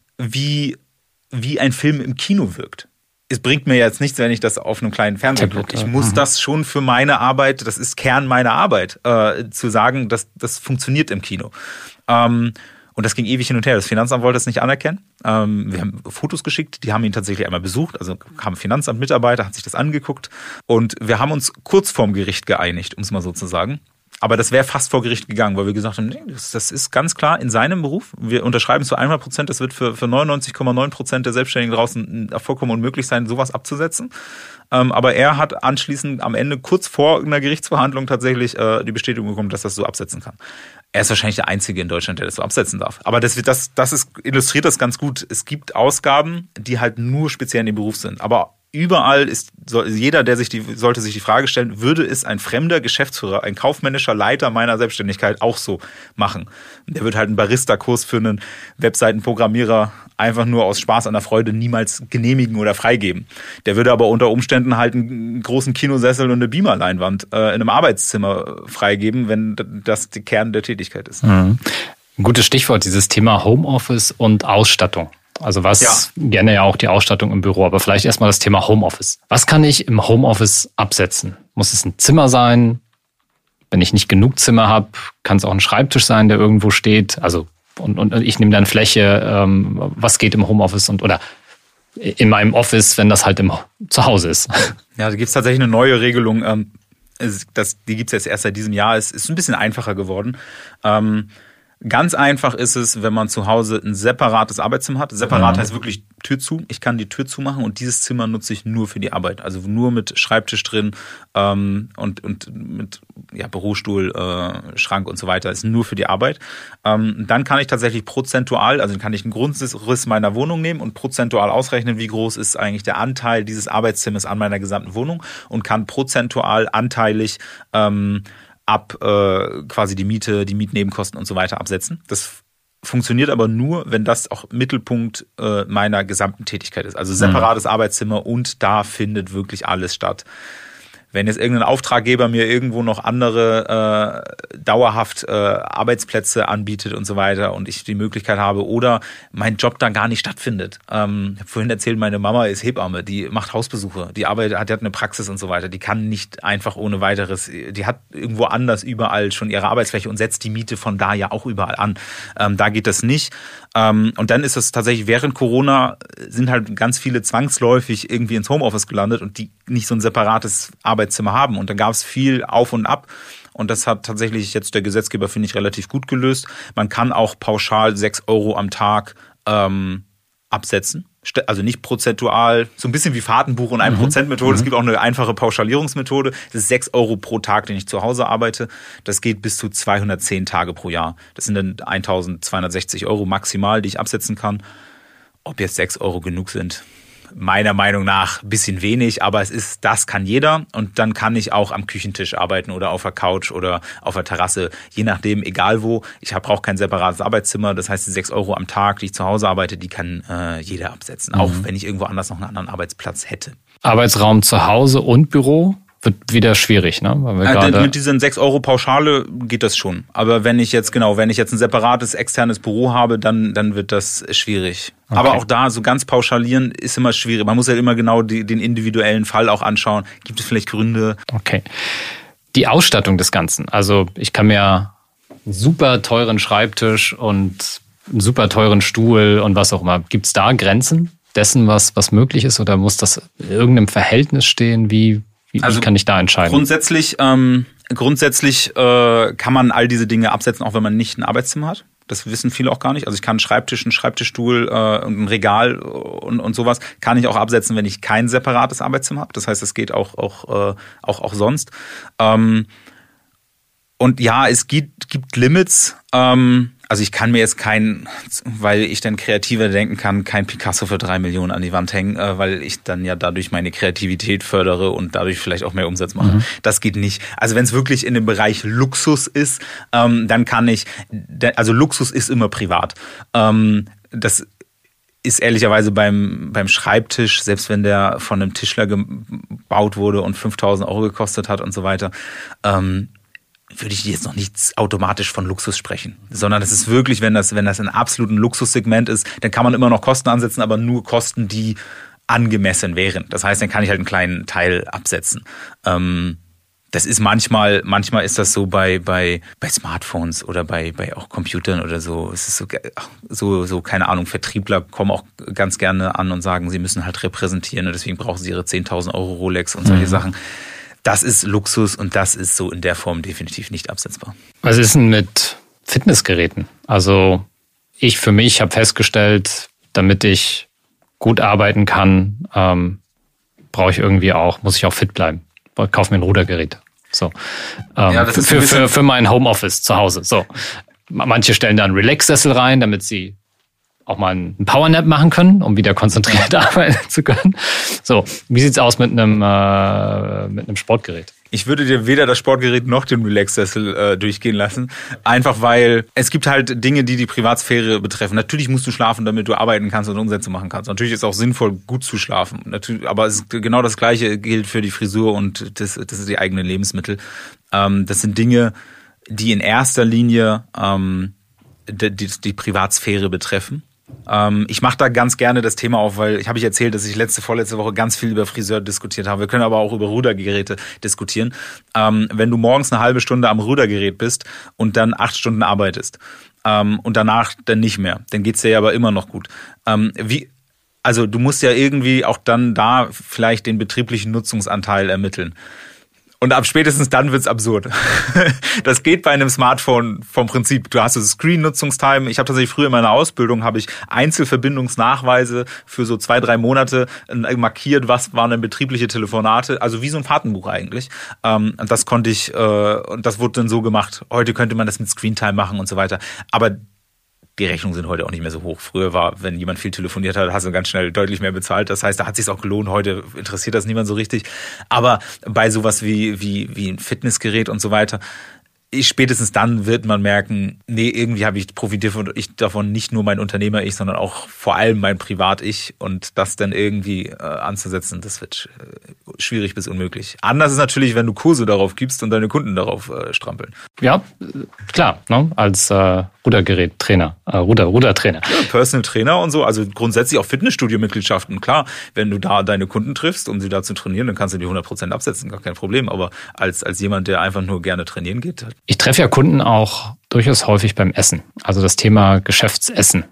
ein Film im Kino wirkt. Es bringt mir jetzt nichts, wenn ich das auf einem kleinen Fernseher gucke. Ich muss das schon für meine Arbeit, das ist Kern meiner Arbeit, zu sagen, dass das funktioniert im Kino. Und das ging ewig hin und her. Das Finanzamt wollte es nicht anerkennen. Wir haben Fotos geschickt, die haben ihn tatsächlich einmal besucht. Also kam Finanzamt-Mitarbeiter, hat sich das angeguckt. Und wir haben uns kurz vorm Gericht geeinigt, um es mal so zu sagen. Aber das wäre fast vor Gericht gegangen, weil wir gesagt haben, nee, das ist ganz klar in seinem Beruf. Wir unterschreiben zu 100%, das wird für 99,9% der Selbstständigen draußen vollkommen unmöglich sein, sowas abzusetzen. Aber er hat anschließend am Ende, kurz vor einer Gerichtsverhandlung, tatsächlich die Bestätigung bekommen, dass das so absetzen kann. Er ist wahrscheinlich der Einzige in Deutschland, der das so absetzen darf. Aber illustriert das ganz gut. Es gibt Ausgaben, die halt nur speziell in dem Beruf sind. Aber überall jeder, sollte sich die Frage stellen, würde es ein fremder Geschäftsführer, ein kaufmännischer Leiter meiner Selbstständigkeit auch so machen? Der wird halt einen Barista-Kurs für einen Webseitenprogrammierer einfach nur aus Spaß an der Freude niemals genehmigen oder freigeben. Der würde aber unter Umständen halt einen großen Kinosessel und eine Beamerleinwand in einem Arbeitszimmer freigeben, wenn das der Kern der Tätigkeit ist. Mhm. Ein gutes Stichwort, dieses Thema Homeoffice und Ausstattung. Also gerne ja auch die Ausstattung im Büro, aber vielleicht erstmal das Thema Homeoffice. Was kann ich im Homeoffice absetzen? Muss es ein Zimmer sein? Wenn ich nicht genug Zimmer habe, kann es auch ein Schreibtisch sein, der irgendwo steht. Also und ich nehme dann Fläche, was geht im Homeoffice oder in meinem Office, wenn das halt zu Hause ist. Ja, da gibt es tatsächlich eine neue Regelung. Die gibt es jetzt erst seit diesem Jahr. Es ist ein bisschen einfacher geworden. Ganz einfach ist es, wenn man zu Hause ein separates Arbeitszimmer hat. Separat heißt wirklich Tür zu. Ich kann die Tür zumachen und dieses Zimmer nutze ich nur für die Arbeit. Also nur mit Schreibtisch drin und mit Bürostuhl, Schrank und so weiter. Ist nur für die Arbeit. Dann kann ich tatsächlich prozentual, also kann ich einen Grundriss meiner Wohnung nehmen und prozentual ausrechnen, wie groß ist eigentlich der Anteil dieses Arbeitszimmers an meiner gesamten Wohnung und kann prozentual anteilig ab quasi die Miete, die Mietnebenkosten und so weiter absetzen. Das funktioniert aber nur, wenn das auch Mittelpunkt meiner gesamten Tätigkeit ist. Also separates Arbeitszimmer und da findet wirklich alles statt. Wenn jetzt irgendein Auftraggeber mir irgendwo noch andere dauerhaft Arbeitsplätze anbietet und so weiter und ich die Möglichkeit habe oder mein Job dann gar nicht stattfindet. Ich habe vorhin erzählt, meine Mama ist Hebamme, die macht Hausbesuche, die hat eine Praxis und so weiter. Die kann nicht einfach ohne weiteres, die hat irgendwo anders überall schon ihre Arbeitsfläche und setzt die Miete von da ja auch überall an. Da geht das nicht. Und dann ist es tatsächlich während Corona sind halt ganz viele zwangsläufig irgendwie ins Homeoffice gelandet und die nicht so ein separates Arbeitszimmer haben. Und dann gab es viel auf und ab. Und das hat tatsächlich jetzt der Gesetzgeber, finde ich, relativ gut gelöst. Man kann auch pauschal 6 € am Tag absetzen. Also nicht prozentual, so ein bisschen wie Fahrtenbuch und 1%-Methode. Es gibt auch eine einfache Pauschalierungsmethode. Das ist 6 € pro Tag, den ich zu Hause arbeite. Das geht bis zu 210 Tage pro Jahr. Das sind dann 1.260 € maximal, die ich absetzen kann. Ob jetzt 6 € genug sind, meiner Meinung nach ein bisschen wenig, aber das kann jeder und dann kann ich auch am Küchentisch arbeiten oder auf der Couch oder auf der Terrasse, je nachdem, egal wo. Ich brauche kein separates Arbeitszimmer, das heißt die 6 € am Tag, die ich zu Hause arbeite, die kann jeder absetzen, auch wenn ich irgendwo anders noch einen anderen Arbeitsplatz hätte. Arbeitsraum zu Hause und Büro? Wird wieder schwierig, ne? Weil mit diesen 6 € Pauschale geht das schon. Aber wenn ich jetzt ein separates externes Büro habe, dann wird das schwierig. Okay. Aber auch da, so ganz pauschalieren ist immer schwierig. Man muss ja immer genau den individuellen Fall auch anschauen. Gibt es vielleicht Gründe? Okay. Die Ausstattung des Ganzen. Also ich kann mir einen super teuren Schreibtisch und einen super teuren Stuhl und was auch immer. Gibt es da Grenzen dessen, was möglich ist? Oder muss das in irgendeinem Verhältnis stehen? Wie kann ich da entscheiden? Grundsätzlich kann man all diese Dinge absetzen, auch wenn man nicht ein Arbeitszimmer hat. Das wissen viele auch gar nicht. Also ich kann einen Schreibtisch, einen Schreibtischstuhl und ein Regal und sowas kann ich auch absetzen, wenn ich kein separates Arbeitszimmer habe. Das heißt, es geht auch sonst. Und ja, es gibt Limits. Also ich kann mir jetzt weil ich dann kreativer denken kann, kein Picasso für 3 Millionen an die Wand hängen, weil ich dann ja dadurch meine Kreativität fördere und dadurch vielleicht auch mehr Umsatz mache. Das geht nicht. Also wenn es wirklich in dem Bereich Luxus ist, dann kann also Luxus ist immer privat. Das ist ehrlicherweise beim Schreibtisch, selbst wenn der von einem Tischler gebaut wurde und 5.000 € gekostet hat und so weiter, würde ich jetzt noch nicht automatisch von Luxus sprechen, sondern das ist wirklich, wenn das ein absoluten Luxussegment ist, dann kann man immer noch Kosten ansetzen, aber nur Kosten, die angemessen wären. Das heißt, dann kann ich halt einen kleinen Teil absetzen. Das ist manchmal ist das so bei Smartphones oder bei auch Computern oder so. Es ist so keine Ahnung, Vertriebler kommen auch ganz gerne an und sagen, sie müssen halt repräsentieren und deswegen brauchen sie ihre 10.000 € Rolex und solche Sachen. Das ist Luxus und das ist so in der Form definitiv nicht absetzbar. Was ist denn mit Fitnessgeräten? Also ich für mich habe festgestellt, damit ich gut arbeiten kann, muss ich auch fit bleiben. Ich kaufe mir ein Rudergerät. So. Für mein Homeoffice zu Hause. So. Manche stellen da einen Relax-Sessel rein, damit sie auch mal einen Powernap machen können, um wieder konzentriert arbeiten zu können. So, wie sieht's aus mit einem Sportgerät? Ich würde dir weder das Sportgerät noch den Relax-Sessel durchgehen lassen. Einfach weil es gibt halt Dinge, die Privatsphäre betreffen. Natürlich musst du schlafen, damit du arbeiten kannst und Umsätze machen kannst. Natürlich ist es auch sinnvoll, gut zu schlafen. Natürlich, aber es ist genau das Gleiche gilt für die Frisur und das ist die eigenen Lebensmittel. Das sind Dinge, die in erster Linie die Privatsphäre betreffen. Ich mache da ganz gerne das Thema auf, weil ich habe erzählt, dass ich vorletzte Woche ganz viel über Friseur diskutiert habe. Wir können aber auch über Rudergeräte diskutieren. Wenn du morgens eine halbe Stunde am Rudergerät bist und dann 8 Stunden arbeitest und danach dann nicht mehr, dann geht's dir ja aber immer noch gut. Also du musst ja irgendwie auch dann da vielleicht den betrieblichen Nutzungsanteil ermitteln. Und ab spätestens dann wird's absurd. Das geht bei einem Smartphone vom Prinzip. Du hast das Screen-Nutzungstime. Ich habe tatsächlich früher in meiner Ausbildung Einzelverbindungsnachweise für so 2-3 Monate markiert, was waren denn betriebliche Telefonate. Also wie so ein Fahrtenbuch eigentlich. Und das konnte ich, und das wurde dann so gemacht. Heute könnte man das mit Screentime machen und so weiter. Aber die Rechnungen sind heute auch nicht mehr so hoch. Früher war, wenn jemand viel telefoniert hat, hast du ganz schnell deutlich mehr bezahlt. Das heißt, da hat es sich auch gelohnt. Heute interessiert das niemand so richtig. Aber bei sowas wie ein Fitnessgerät und so weiter, spätestens dann wird man merken, nee, irgendwie habe ich profitiert davon nicht nur mein Unternehmer-Ich, sondern auch vor allem mein Privat-Ich. Und das dann irgendwie anzusetzen, das wird schwierig bis unmöglich. Anders ist natürlich, wenn du Kurse darauf gibst und deine Kunden darauf strampeln. Ja, klar, ne? Als Rudergerättrainer, Rudertrainer. Ja, Personal Trainer und so, also grundsätzlich auch Fitnessstudio-Mitgliedschaften. Klar, wenn du da deine Kunden triffst, um sie da zu trainieren, dann kannst du die 100% absetzen, gar kein Problem. Aber als jemand, der einfach nur gerne trainieren geht. Ich treffe ja Kunden auch durchaus häufig beim Essen. Also das Thema Geschäftsessen.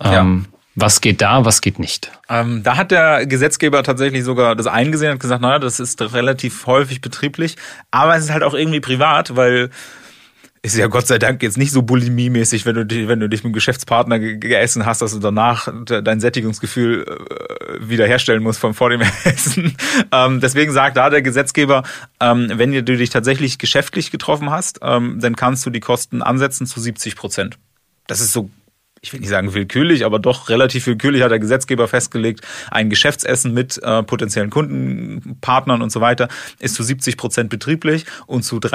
Was geht da, was geht nicht? Da hat der Gesetzgeber tatsächlich sogar das eingesehen und gesagt, naja, das ist relativ häufig betrieblich. Aber es ist halt auch irgendwie privat, weil ist ja Gott sei Dank jetzt nicht so bulimiemäßig, wenn du dich mit einem Geschäftspartner gegessen hast, dass du danach dein Sättigungsgefühl wiederherstellen musst vor dem Essen. Deswegen sagt da der Gesetzgeber, wenn du dich tatsächlich geschäftlich getroffen hast, dann kannst du die Kosten ansetzen zu 70%. Das ist so, ich will nicht sagen willkürlich, aber doch relativ willkürlich hat der Gesetzgeber festgelegt, ein Geschäftsessen mit potenziellen Kunden, Partnern und so weiter ist zu 70% betrieblich und zu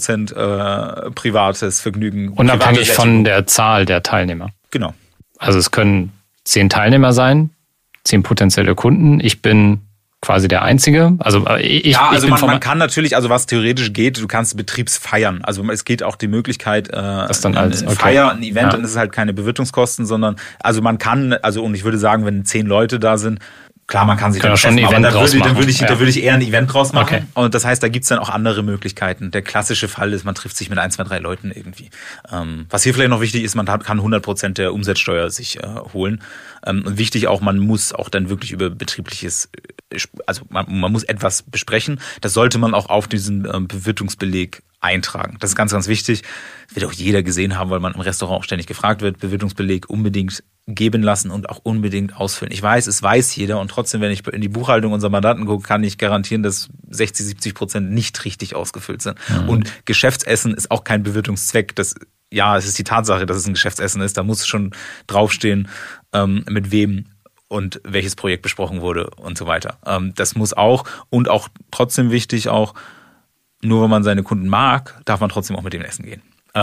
30% privates Vergnügen. Unabhängig von der Zahl der Teilnehmer. Genau. Also es können 10 Teilnehmer sein, 10 potenzielle Kunden. Ich bin quasi der Einzige. Also man kann natürlich, also was theoretisch geht, du kannst betriebsfeiern. Also es geht auch die Möglichkeit, das dann als Feier, ein Event, dann ist es halt keine Bewirtungskosten, sondern also man kann, also und ich würde sagen, wenn 10 Leute da sind, klar, man kann sich da schon ein Event draus machen. Da würde ich eher ein Event draus machen. Okay. Und das heißt, da gibt's dann auch andere Möglichkeiten. Der klassische Fall ist, man trifft sich mit 1, 2, 3 Leuten irgendwie. Was hier vielleicht noch wichtig ist, man kann 100% der Umsatzsteuer sich holen. Und wichtig auch, man muss auch dann wirklich über betriebliches, also man muss etwas besprechen. Das sollte man auch auf diesen Bewirtungsbeleg eintragen. Das ist ganz, ganz wichtig. Das wird auch jeder gesehen haben, weil man im Restaurant auch ständig gefragt wird. Bewirtungsbeleg unbedingt geben lassen und auch unbedingt ausfüllen. Ich weiß, es weiß jeder und trotzdem, wenn ich in die Buchhaltung unserer Mandanten gucke, kann ich garantieren, dass 60-70% nicht richtig ausgefüllt sind. Mhm. Und Geschäftsessen ist auch kein Bewirtungszweck. Es ist die Tatsache, dass es ein Geschäftsessen ist. Da muss schon draufstehen, mit wem und welches Projekt besprochen wurde und so weiter. Das muss auch und auch trotzdem wichtig auch, nur wenn man seine Kunden mag, darf man trotzdem auch mit denen essen gehen.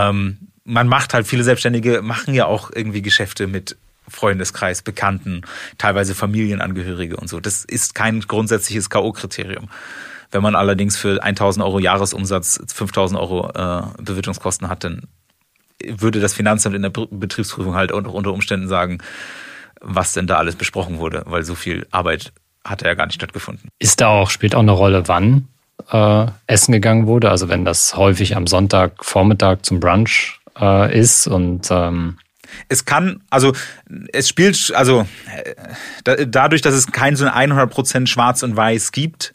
Man macht halt, viele Selbstständige machen ja auch irgendwie Geschäfte mit Freundeskreis, Bekannten, teilweise Familienangehörige und so. Das ist kein grundsätzliches K.O.-Kriterium. Wenn man allerdings für 1.000 Euro Jahresumsatz 5.000 Euro Bewirtungskosten hat, dann würde das Finanzamt in der Betriebsprüfung halt unter Umständen sagen, was denn da alles besprochen wurde, weil so viel Arbeit hat ja gar nicht stattgefunden. Spielt auch eine Rolle, wann essen gegangen wurde? Also wenn das häufig am Sonntagvormittag zum Brunch ist und es kann, also es spielt, also dadurch, dass es kein so ein 100% Schwarz und Weiß gibt,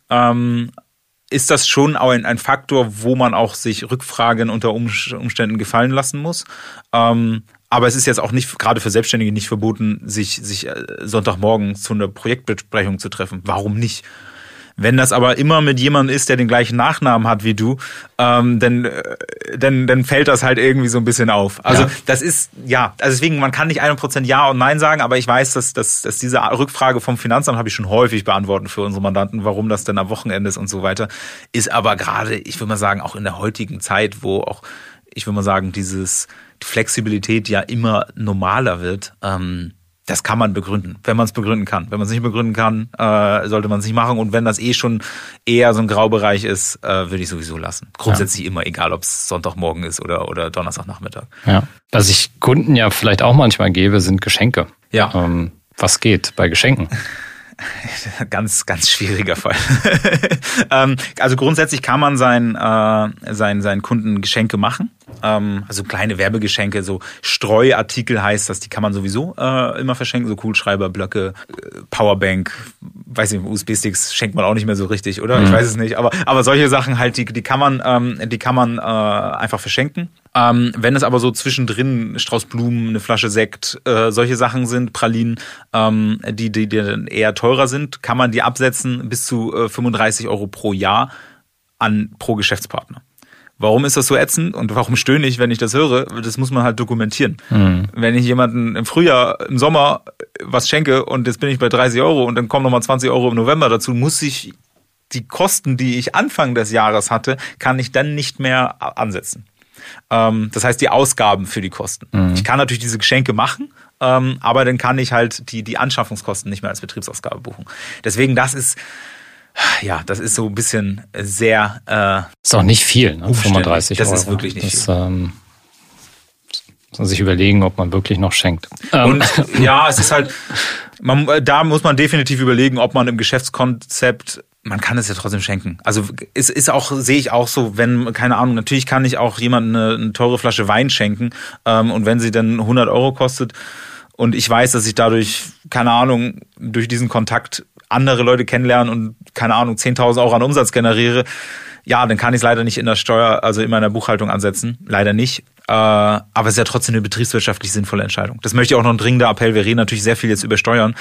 ist das schon auch ein Faktor, wo man auch sich Rückfragen unter Umständen gefallen lassen muss. Aber es ist jetzt auch nicht, gerade für Selbstständige, nicht verboten, sich Sonntagmorgen zu einer Projektbesprechung zu treffen. Warum nicht? Wenn das aber immer mit jemandem ist, der den gleichen Nachnamen hat wie du, dann fällt das halt irgendwie so ein bisschen auf. Also das ist, also deswegen, man kann nicht 100% Ja und Nein sagen, aber ich weiß, dass diese Rückfrage vom Finanzamt habe ich schon häufig beantwortet für unsere Mandanten, warum das denn am Wochenende ist und so weiter. Ist aber gerade, ich würde mal sagen, auch in der heutigen Zeit, wo auch, ich würde mal sagen, die Flexibilität ja immer normaler wird, das kann man begründen, wenn man es begründen kann. Wenn man es nicht begründen kann, sollte man es nicht machen. Und wenn das schon eher so ein Graubereich ist, würde ich sowieso lassen. Grundsätzlich immer, egal ob es Sonntagmorgen ist oder Donnerstagnachmittag. Ja. Was ich Kunden ja vielleicht auch manchmal gebe, sind Geschenke. Ja. Was geht bei Geschenken? Ganz, ganz schwieriger Fall. Also grundsätzlich kann man seinen Kunden Geschenke machen. Also kleine Werbegeschenke, so Streuartikel heißt das, die kann man sowieso immer verschenken. So Kugelschreiber, Blöcke, Powerbank, weiß nicht, USB-Sticks schenkt man auch nicht mehr so richtig, oder? Ich weiß es nicht. Aber solche Sachen halt, die kann man einfach verschenken. Wenn es aber so zwischendrin Strauß Blumen, eine Flasche Sekt, solche Sachen sind, Pralinen, die dann eher teurer sind, kann man die absetzen bis zu 35 Euro pro Jahr pro Geschäftspartner. Warum ist das so ätzend und warum stöhne ich, wenn ich das höre? Das muss man halt dokumentieren. Wenn ich jemanden im Frühjahr, im Sommer was schenke und jetzt bin ich bei 30 Euro und dann kommen nochmal 20 Euro im November dazu, muss ich die Kosten, die ich Anfang des Jahres hatte, kann ich dann nicht mehr ansetzen. Das heißt, die Ausgaben für die Kosten. Ich kann natürlich diese Geschenke machen, aber dann kann ich halt die Anschaffungskosten nicht mehr als Betriebsausgabe buchen. Deswegen, das ist so ein bisschen sehr... ist auch nicht viel, ne? 35 Euro. Das ist wirklich nicht viel. Muss man sich überlegen, ob man wirklich noch schenkt. Und ja, es ist halt... Da muss man definitiv überlegen, ob man im Geschäftskonzept... Man kann es ja trotzdem schenken. Also es ist auch, sehe ich auch so, wenn, keine Ahnung, natürlich kann ich auch jemandem eine teure Flasche Wein schenken und wenn sie dann 100 Euro kostet und ich weiß, dass ich dadurch, keine Ahnung, durch diesen Kontakt andere Leute kennenlernen und, keine Ahnung, 10.000 Euro an Umsatz generiere, ja, dann kann ich es leider nicht in der Steuer, also in meiner Buchhaltung ansetzen. Leider nicht. Aber es ist ja trotzdem eine betriebswirtschaftlich sinnvolle Entscheidung. Das möchte ich auch noch ein dringender Appell. Wir reden natürlich sehr viel jetzt über Steuern.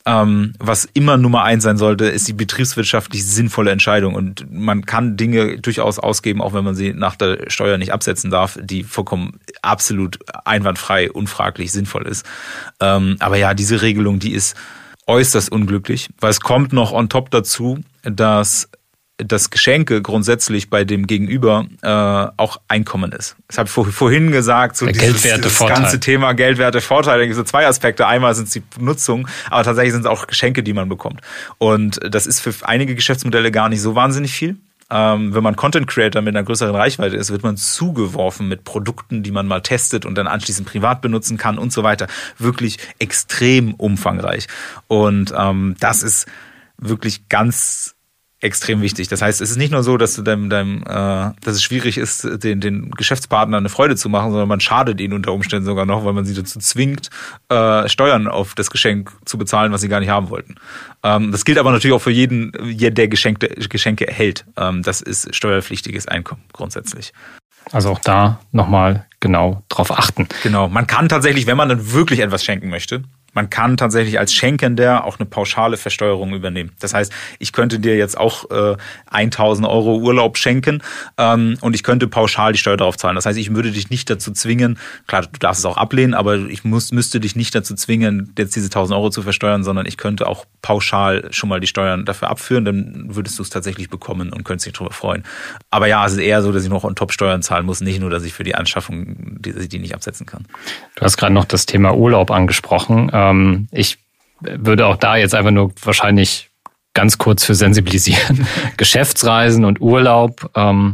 Was immer Nummer 1 sein sollte, ist die betriebswirtschaftlich sinnvolle Entscheidung. Und man kann Dinge durchaus ausgeben, auch wenn man sie nach der Steuer nicht absetzen darf, die vollkommen absolut einwandfrei, unfraglich sinnvoll ist. Aber ja, diese Regelung, die ist äußerst unglücklich, weil es kommt noch on top dazu, dass das Geschenke grundsätzlich bei dem Gegenüber auch Einkommen ist. Das habe ich vorhin gesagt, so dieses ganze Thema Geldwerte Vorteile. Da gibt es so 2 Aspekte. Einmal sind es die Nutzung, aber tatsächlich sind es auch Geschenke, die man bekommt. Und das ist für einige Geschäftsmodelle gar nicht so wahnsinnig viel. Wenn man Content Creator mit einer größeren Reichweite ist, wird man zugeworfen mit Produkten, die man mal testet und dann anschließend privat benutzen kann und so weiter. Wirklich extrem umfangreich. Und das ist wirklich ganz extrem wichtig. Das heißt, es ist nicht nur so, dass dass es schwierig ist, den Geschäftspartner eine Freude zu machen, sondern man schadet ihnen unter Umständen sogar noch, weil man sie dazu zwingt, Steuern auf das Geschenk zu bezahlen, was sie gar nicht haben wollten. Das gilt aber natürlich auch für jeden, der Geschenke erhält. Das ist steuerpflichtiges Einkommen grundsätzlich. Also auch da nochmal genau drauf achten. Genau. Man kann tatsächlich, wenn man dann wirklich etwas schenken möchte, man kann tatsächlich als Schenkender auch eine pauschale Versteuerung übernehmen. Das heißt, ich könnte dir jetzt auch 1.000 Euro Urlaub schenken und ich könnte pauschal die Steuer darauf zahlen. Das heißt, ich würde dich nicht dazu zwingen, klar, du darfst es auch ablehnen, aber ich müsste dich nicht dazu zwingen, jetzt diese 1.000 Euro zu versteuern, sondern ich könnte auch pauschal schon mal die Steuern dafür abführen, dann würdest du es tatsächlich bekommen und könntest dich darüber freuen. Aber ja, es ist eher so, dass ich noch on top Steuern zahlen muss, nicht nur, dass ich für die Anschaffung die nicht absetzen kann. Du hast gerade noch das Thema Urlaub angesprochen. Ich würde auch da jetzt einfach nur wahrscheinlich ganz kurz für sensibilisieren. Geschäftsreisen und Urlaub.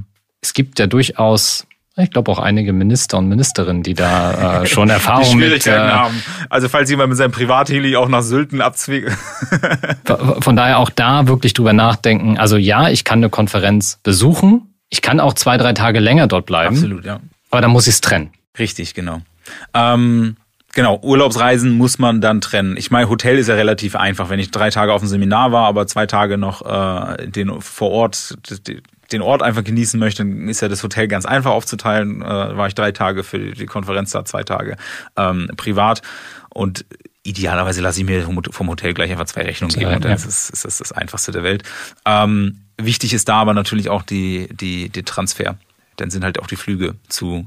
Es gibt ja durchaus, ich glaube auch einige Minister und Ministerinnen, die da schon Erfahrungen mit Schwierigkeiten haben. Also falls jemand mit seinem Privatheli auch nach Sylten abzwingt. Von daher auch da wirklich drüber nachdenken. Also ja, ich kann eine Konferenz besuchen. Ich kann auch 2-3 Tage länger dort bleiben. Absolut, ja. Aber dann muss ich es trennen. Richtig, genau. Genau, Urlaubsreisen muss man dann trennen. Ich meine, Hotel ist ja relativ einfach, wenn ich 3 Tage auf dem Seminar war, aber 2 Tage noch den Ort einfach genießen möchte, dann ist ja das Hotel ganz einfach aufzuteilen. War ich 3 Tage für die Konferenz da, 2 Tage privat. Und idealerweise lasse ich mir vom Hotel gleich einfach 2 Rechnungen geben und dann ist das Einfachste der Welt. Wichtig ist da aber natürlich auch die Transfer. Dann sind halt auch die Flüge zu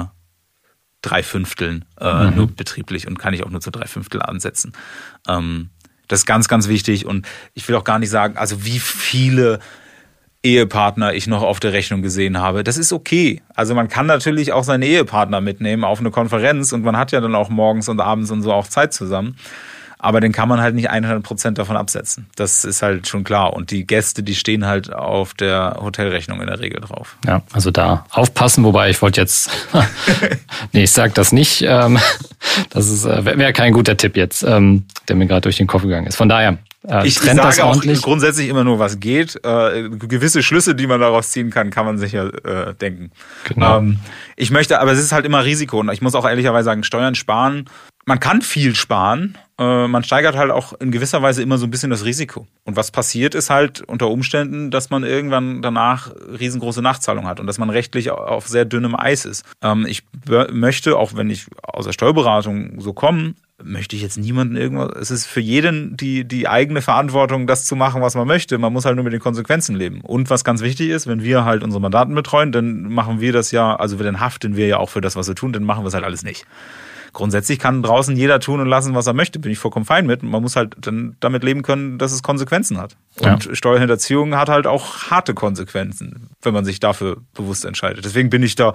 3/5 nur betrieblich und kann ich auch nur zu 3/5 ansetzen. Das ist ganz, ganz wichtig und ich will auch gar nicht sagen, also wie viele Ehepartner ich noch auf der Rechnung gesehen habe. Das ist okay. Also man kann natürlich auch seinen Ehepartner mitnehmen auf eine Konferenz und man hat ja dann auch morgens und abends und so auch Zeit zusammen. Aber den kann man halt nicht 100% davon absetzen. Das ist halt schon klar. Und die Gäste, die stehen halt auf der Hotelrechnung in der Regel drauf. Ja, also da aufpassen, wobei ich wollte jetzt, nee, ich sag das nicht. Das wäre kein guter Tipp jetzt, der mir gerade durch den Kopf gegangen ist. Von daher, ich trennt sage das ordentlich. Auch grundsätzlich immer nur, was geht. Gewisse Schlüsse, die man daraus ziehen kann man sich ja denken. Genau. Ich möchte, aber es ist halt immer Risiko. Und ich muss auch ehrlicherweise sagen, Steuern sparen, man kann viel sparen. Man steigert halt auch in gewisser Weise immer so ein bisschen das Risiko. Und was passiert ist halt unter Umständen, dass man irgendwann danach riesengroße Nachzahlungen hat und dass man rechtlich auf sehr dünnem Eis ist. Ich möchte, auch wenn ich aus der Steuerberatung so komme, möchte ich jetzt niemanden irgendwas. Es ist für jeden die eigene Verantwortung, das zu machen, was man möchte. Man muss halt nur mit den Konsequenzen leben. Und was ganz wichtig ist, wenn wir halt unsere Mandanten betreuen, dann machen wir das ja, also dann haften wir ja auch für das, was wir tun, dann machen wir es halt alles nicht. Grundsätzlich kann draußen jeder tun und lassen, was er möchte. Bin ich vollkommen fein mit. Man muss halt dann damit leben können, dass es Konsequenzen hat. Und Steuerhinterziehung hat halt auch harte Konsequenzen, wenn man sich dafür bewusst entscheidet. Deswegen bin ich da,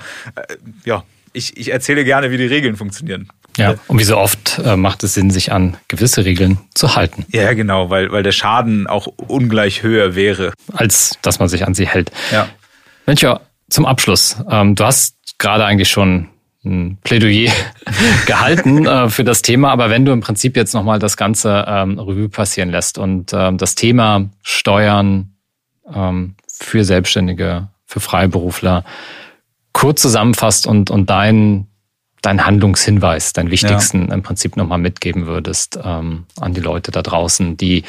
ich erzähle gerne, wie die Regeln funktionieren. Ja, und wie so oft macht es Sinn, sich an gewisse Regeln zu halten. Ja, genau, weil der Schaden auch ungleich höher wäre. Als dass man sich an sie hält. Ja. Melchior, zum Abschluss. Du hast gerade eigentlich schon ein Plädoyer gehalten für das Thema, aber wenn du im Prinzip jetzt nochmal das Ganze Revue passieren lässt und das Thema Steuern für Selbstständige, für Freiberufler kurz zusammenfasst und dein Handlungshinweis, deinen wichtigsten im Prinzip nochmal mitgeben würdest an die Leute da draußen, die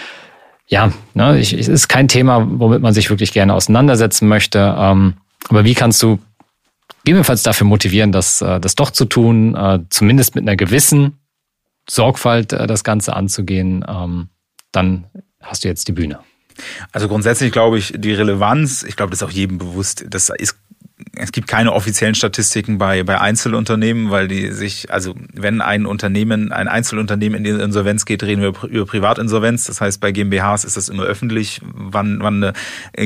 es ist kein Thema, womit man sich wirklich gerne auseinandersetzen möchte, aber wie kannst du gegebenenfalls dafür motivieren, das doch zu tun, zumindest mit einer gewissen Sorgfalt das Ganze anzugehen, dann hast du jetzt die Bühne. Also grundsätzlich glaube ich, die Relevanz, ich glaube, das ist auch jedem bewusst, es gibt keine offiziellen Statistiken bei Einzelunternehmen, weil wenn ein Einzelunternehmen in die Insolvenz geht, reden wir über Privatinsolvenz. Das heißt, bei GmbHs ist das immer öffentlich, wann eine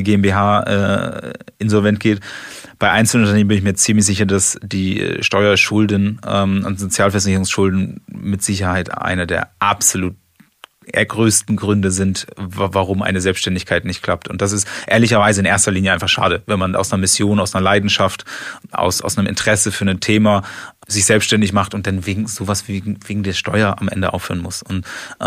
GmbH insolvent geht. Bei Einzelunternehmen bin ich mir ziemlich sicher, dass die Steuerschulden und Sozialversicherungsschulden mit Sicherheit einer der absolut größten Gründe sind, warum eine Selbstständigkeit nicht klappt. Und das ist ehrlicherweise in erster Linie einfach schade, wenn man aus einer Mission, aus einer Leidenschaft, aus einem Interesse für ein Thema sich selbstständig macht und dann wegen der Steuer am Ende aufhören muss. Und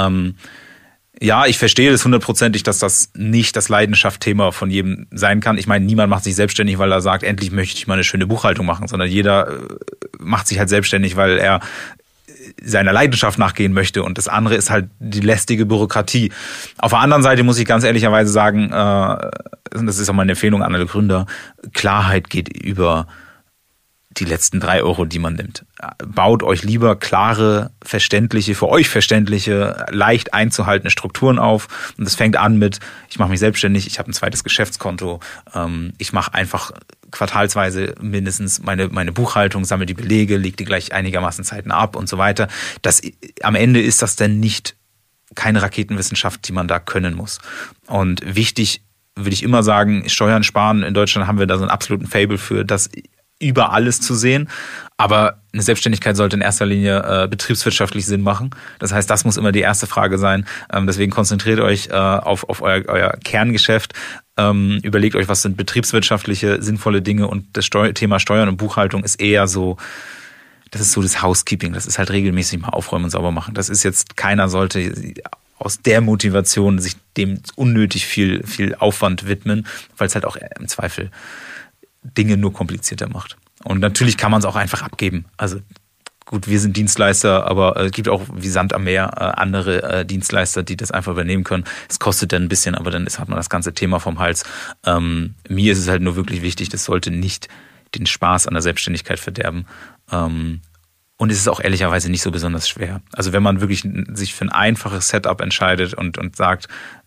ich verstehe das 100%, dass das nicht das Leidenschaftsthema von jedem sein kann. Ich meine, niemand macht sich selbstständig, weil er sagt, endlich möchte ich mal eine schöne Buchhaltung machen, sondern jeder macht sich halt selbstständig, weil er seiner Leidenschaft nachgehen möchte. Und das andere ist halt die lästige Bürokratie. Auf der anderen Seite muss ich ganz ehrlicherweise sagen, das ist auch meine Empfehlung an alle Gründer, Klarheit geht über die letzten 3 Euro, die man nimmt. Baut euch lieber klare, für euch verständliche, leicht einzuhaltende Strukturen auf. Und das fängt an mit, ich mache mich selbstständig, ich habe ein zweites Geschäftskonto, ich mache einfach quartalsweise mindestens meine Buchhaltung, sammle die Belege, lege die gleich einigermaßen Zeiten ab und so weiter. Am Ende ist das denn nicht keine Raketenwissenschaft, die man da können muss. Und wichtig, würde ich immer sagen, Steuern sparen. In Deutschland haben wir da so einen absoluten Faible für, das über alles zu sehen. Aber eine Selbstständigkeit sollte in erster Linie betriebswirtschaftlich Sinn machen. Das heißt, das muss immer die erste Frage sein. Deswegen konzentriert euch auf euer Kerngeschäft. Überlegt euch, was sind betriebswirtschaftliche, sinnvolle Dinge. Und das Thema Steuern und Buchhaltung ist eher so, das ist so das Housekeeping. Das ist halt regelmäßig mal aufräumen und sauber machen. Das ist jetzt, keiner sollte aus der Motivation sich dem unnötig viel Aufwand widmen, weil es halt auch im Zweifel Dinge nur komplizierter macht. Und natürlich kann man es auch einfach abgeben. Also gut, wir sind Dienstleister, aber es gibt auch wie Sand am Meer andere Dienstleister, die das einfach übernehmen können. Es kostet dann ein bisschen, aber dann hat man das ganze Thema vom Hals. Mir ist es halt nur wirklich wichtig, das sollte nicht den Spaß an der Selbstständigkeit verderben. Und es ist auch ehrlicherweise nicht so besonders schwer. Also wenn man wirklich sich für ein einfaches Setup entscheidet und sagt,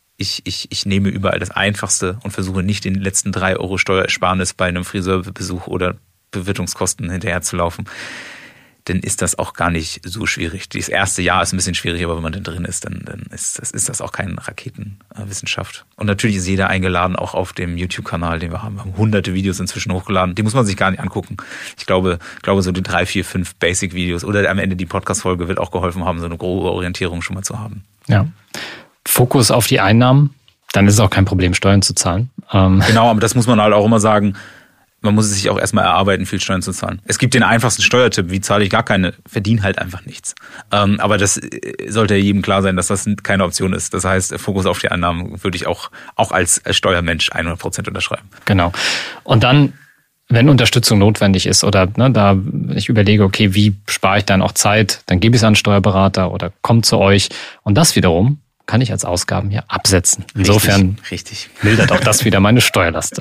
ich nehme überall das Einfachste und versuche nicht den letzten 3 € Steuerersparnis bei einem Friseurbesuch oder Bewirtungskosten hinterherzulaufen, dann ist das auch gar nicht so schwierig. Das erste Jahr ist ein bisschen schwierig, aber wenn man dann drin ist, dann ist das auch keine Raketenwissenschaft. Und natürlich ist jeder eingeladen, auch auf dem YouTube-Kanal, den wir haben. Wir haben hunderte Videos inzwischen hochgeladen. Die muss man sich gar nicht angucken. Ich glaube so die 3, 4, 5 Basic-Videos oder am Ende die Podcast-Folge wird auch geholfen haben, so eine grobe Orientierung schon mal zu haben. Ja. Fokus auf die Einnahmen, dann ist es auch kein Problem, Steuern zu zahlen. Genau, aber das muss man halt auch immer sagen. Man muss es sich auch erstmal erarbeiten, viel Steuern zu zahlen. Es gibt den einfachsten Steuertipp, wie zahle ich gar keine, verdiene halt einfach nichts. Aber das sollte ja jedem klar sein, dass das keine Option ist. Das heißt, Fokus auf die Einnahmen würde ich auch als Steuermensch 100% unterschreiben. Genau. Und dann, wenn Unterstützung notwendig ist oder da ich überlege, okay, wie spare ich dann auch Zeit, dann gebe ich es an einen Steuerberater oder komme zu euch. Und das wiederum kann ich als Ausgaben hier absetzen. Insofern richtig. mildert auch das wieder meine Steuerlast.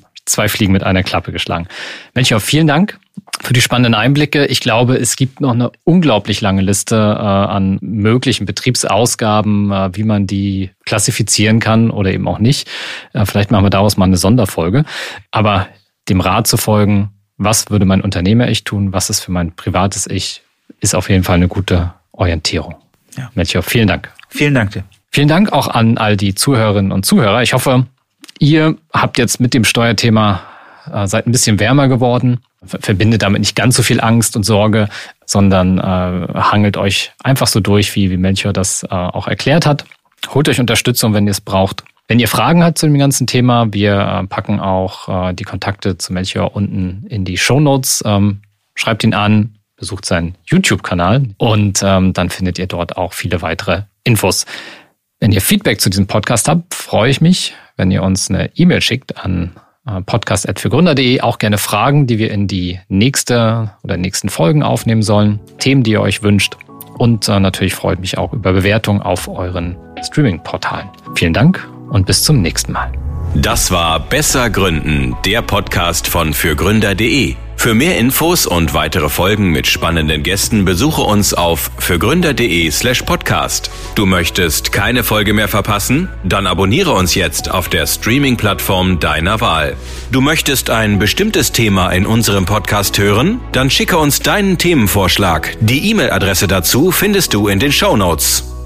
2 Fliegen mit einer Klappe geschlagen. Melchior, vielen Dank für die spannenden Einblicke. Ich glaube, es gibt noch eine unglaublich lange Liste an möglichen Betriebsausgaben, wie man die klassifizieren kann oder eben auch nicht. Vielleicht machen wir daraus mal eine Sonderfolge. Aber dem Rat zu folgen, was würde mein Unternehmer-Ich tun, was ist für mein privates Ich, ist auf jeden Fall eine gute Orientierung. Ja. Melchior, vielen Dank. Vielen Dank dir. Vielen Dank auch an all die Zuhörerinnen und Zuhörer. Ich hoffe, ihr habt jetzt mit dem Steuerthema seid ein bisschen wärmer geworden, verbindet damit nicht ganz so viel Angst und Sorge, sondern hangelt euch einfach so durch, wie Melchior das auch erklärt hat. Holt euch Unterstützung, wenn ihr es braucht. Wenn ihr Fragen habt zu dem ganzen Thema, wir packen auch die Kontakte zu Melchior unten in die Shownotes. Schreibt ihn an, besucht seinen YouTube-Kanal und dann findet ihr dort auch viele weitere Infos. Wenn ihr Feedback zu diesem Podcast habt, freue ich mich, wenn ihr uns eine E-Mail schickt an podcast@fürgründer.de. Auch gerne Fragen, die wir in die nächsten Folgen aufnehmen sollen, Themen, die ihr euch wünscht. Und natürlich freue ich mich auch über Bewertungen auf euren Streaming-Portalen. Vielen Dank und bis zum nächsten Mal. Das war Besser Gründen, der Podcast von fürgründer.de. Für mehr Infos und weitere Folgen mit spannenden Gästen besuche uns auf fürgründer.de/podcast. Du möchtest keine Folge mehr verpassen? Dann abonniere uns jetzt auf der Streaming-Plattform deiner Wahl. Du möchtest ein bestimmtes Thema in unserem Podcast hören? Dann schicke uns deinen Themenvorschlag. Die E-Mail-Adresse dazu findest du in den Shownotes.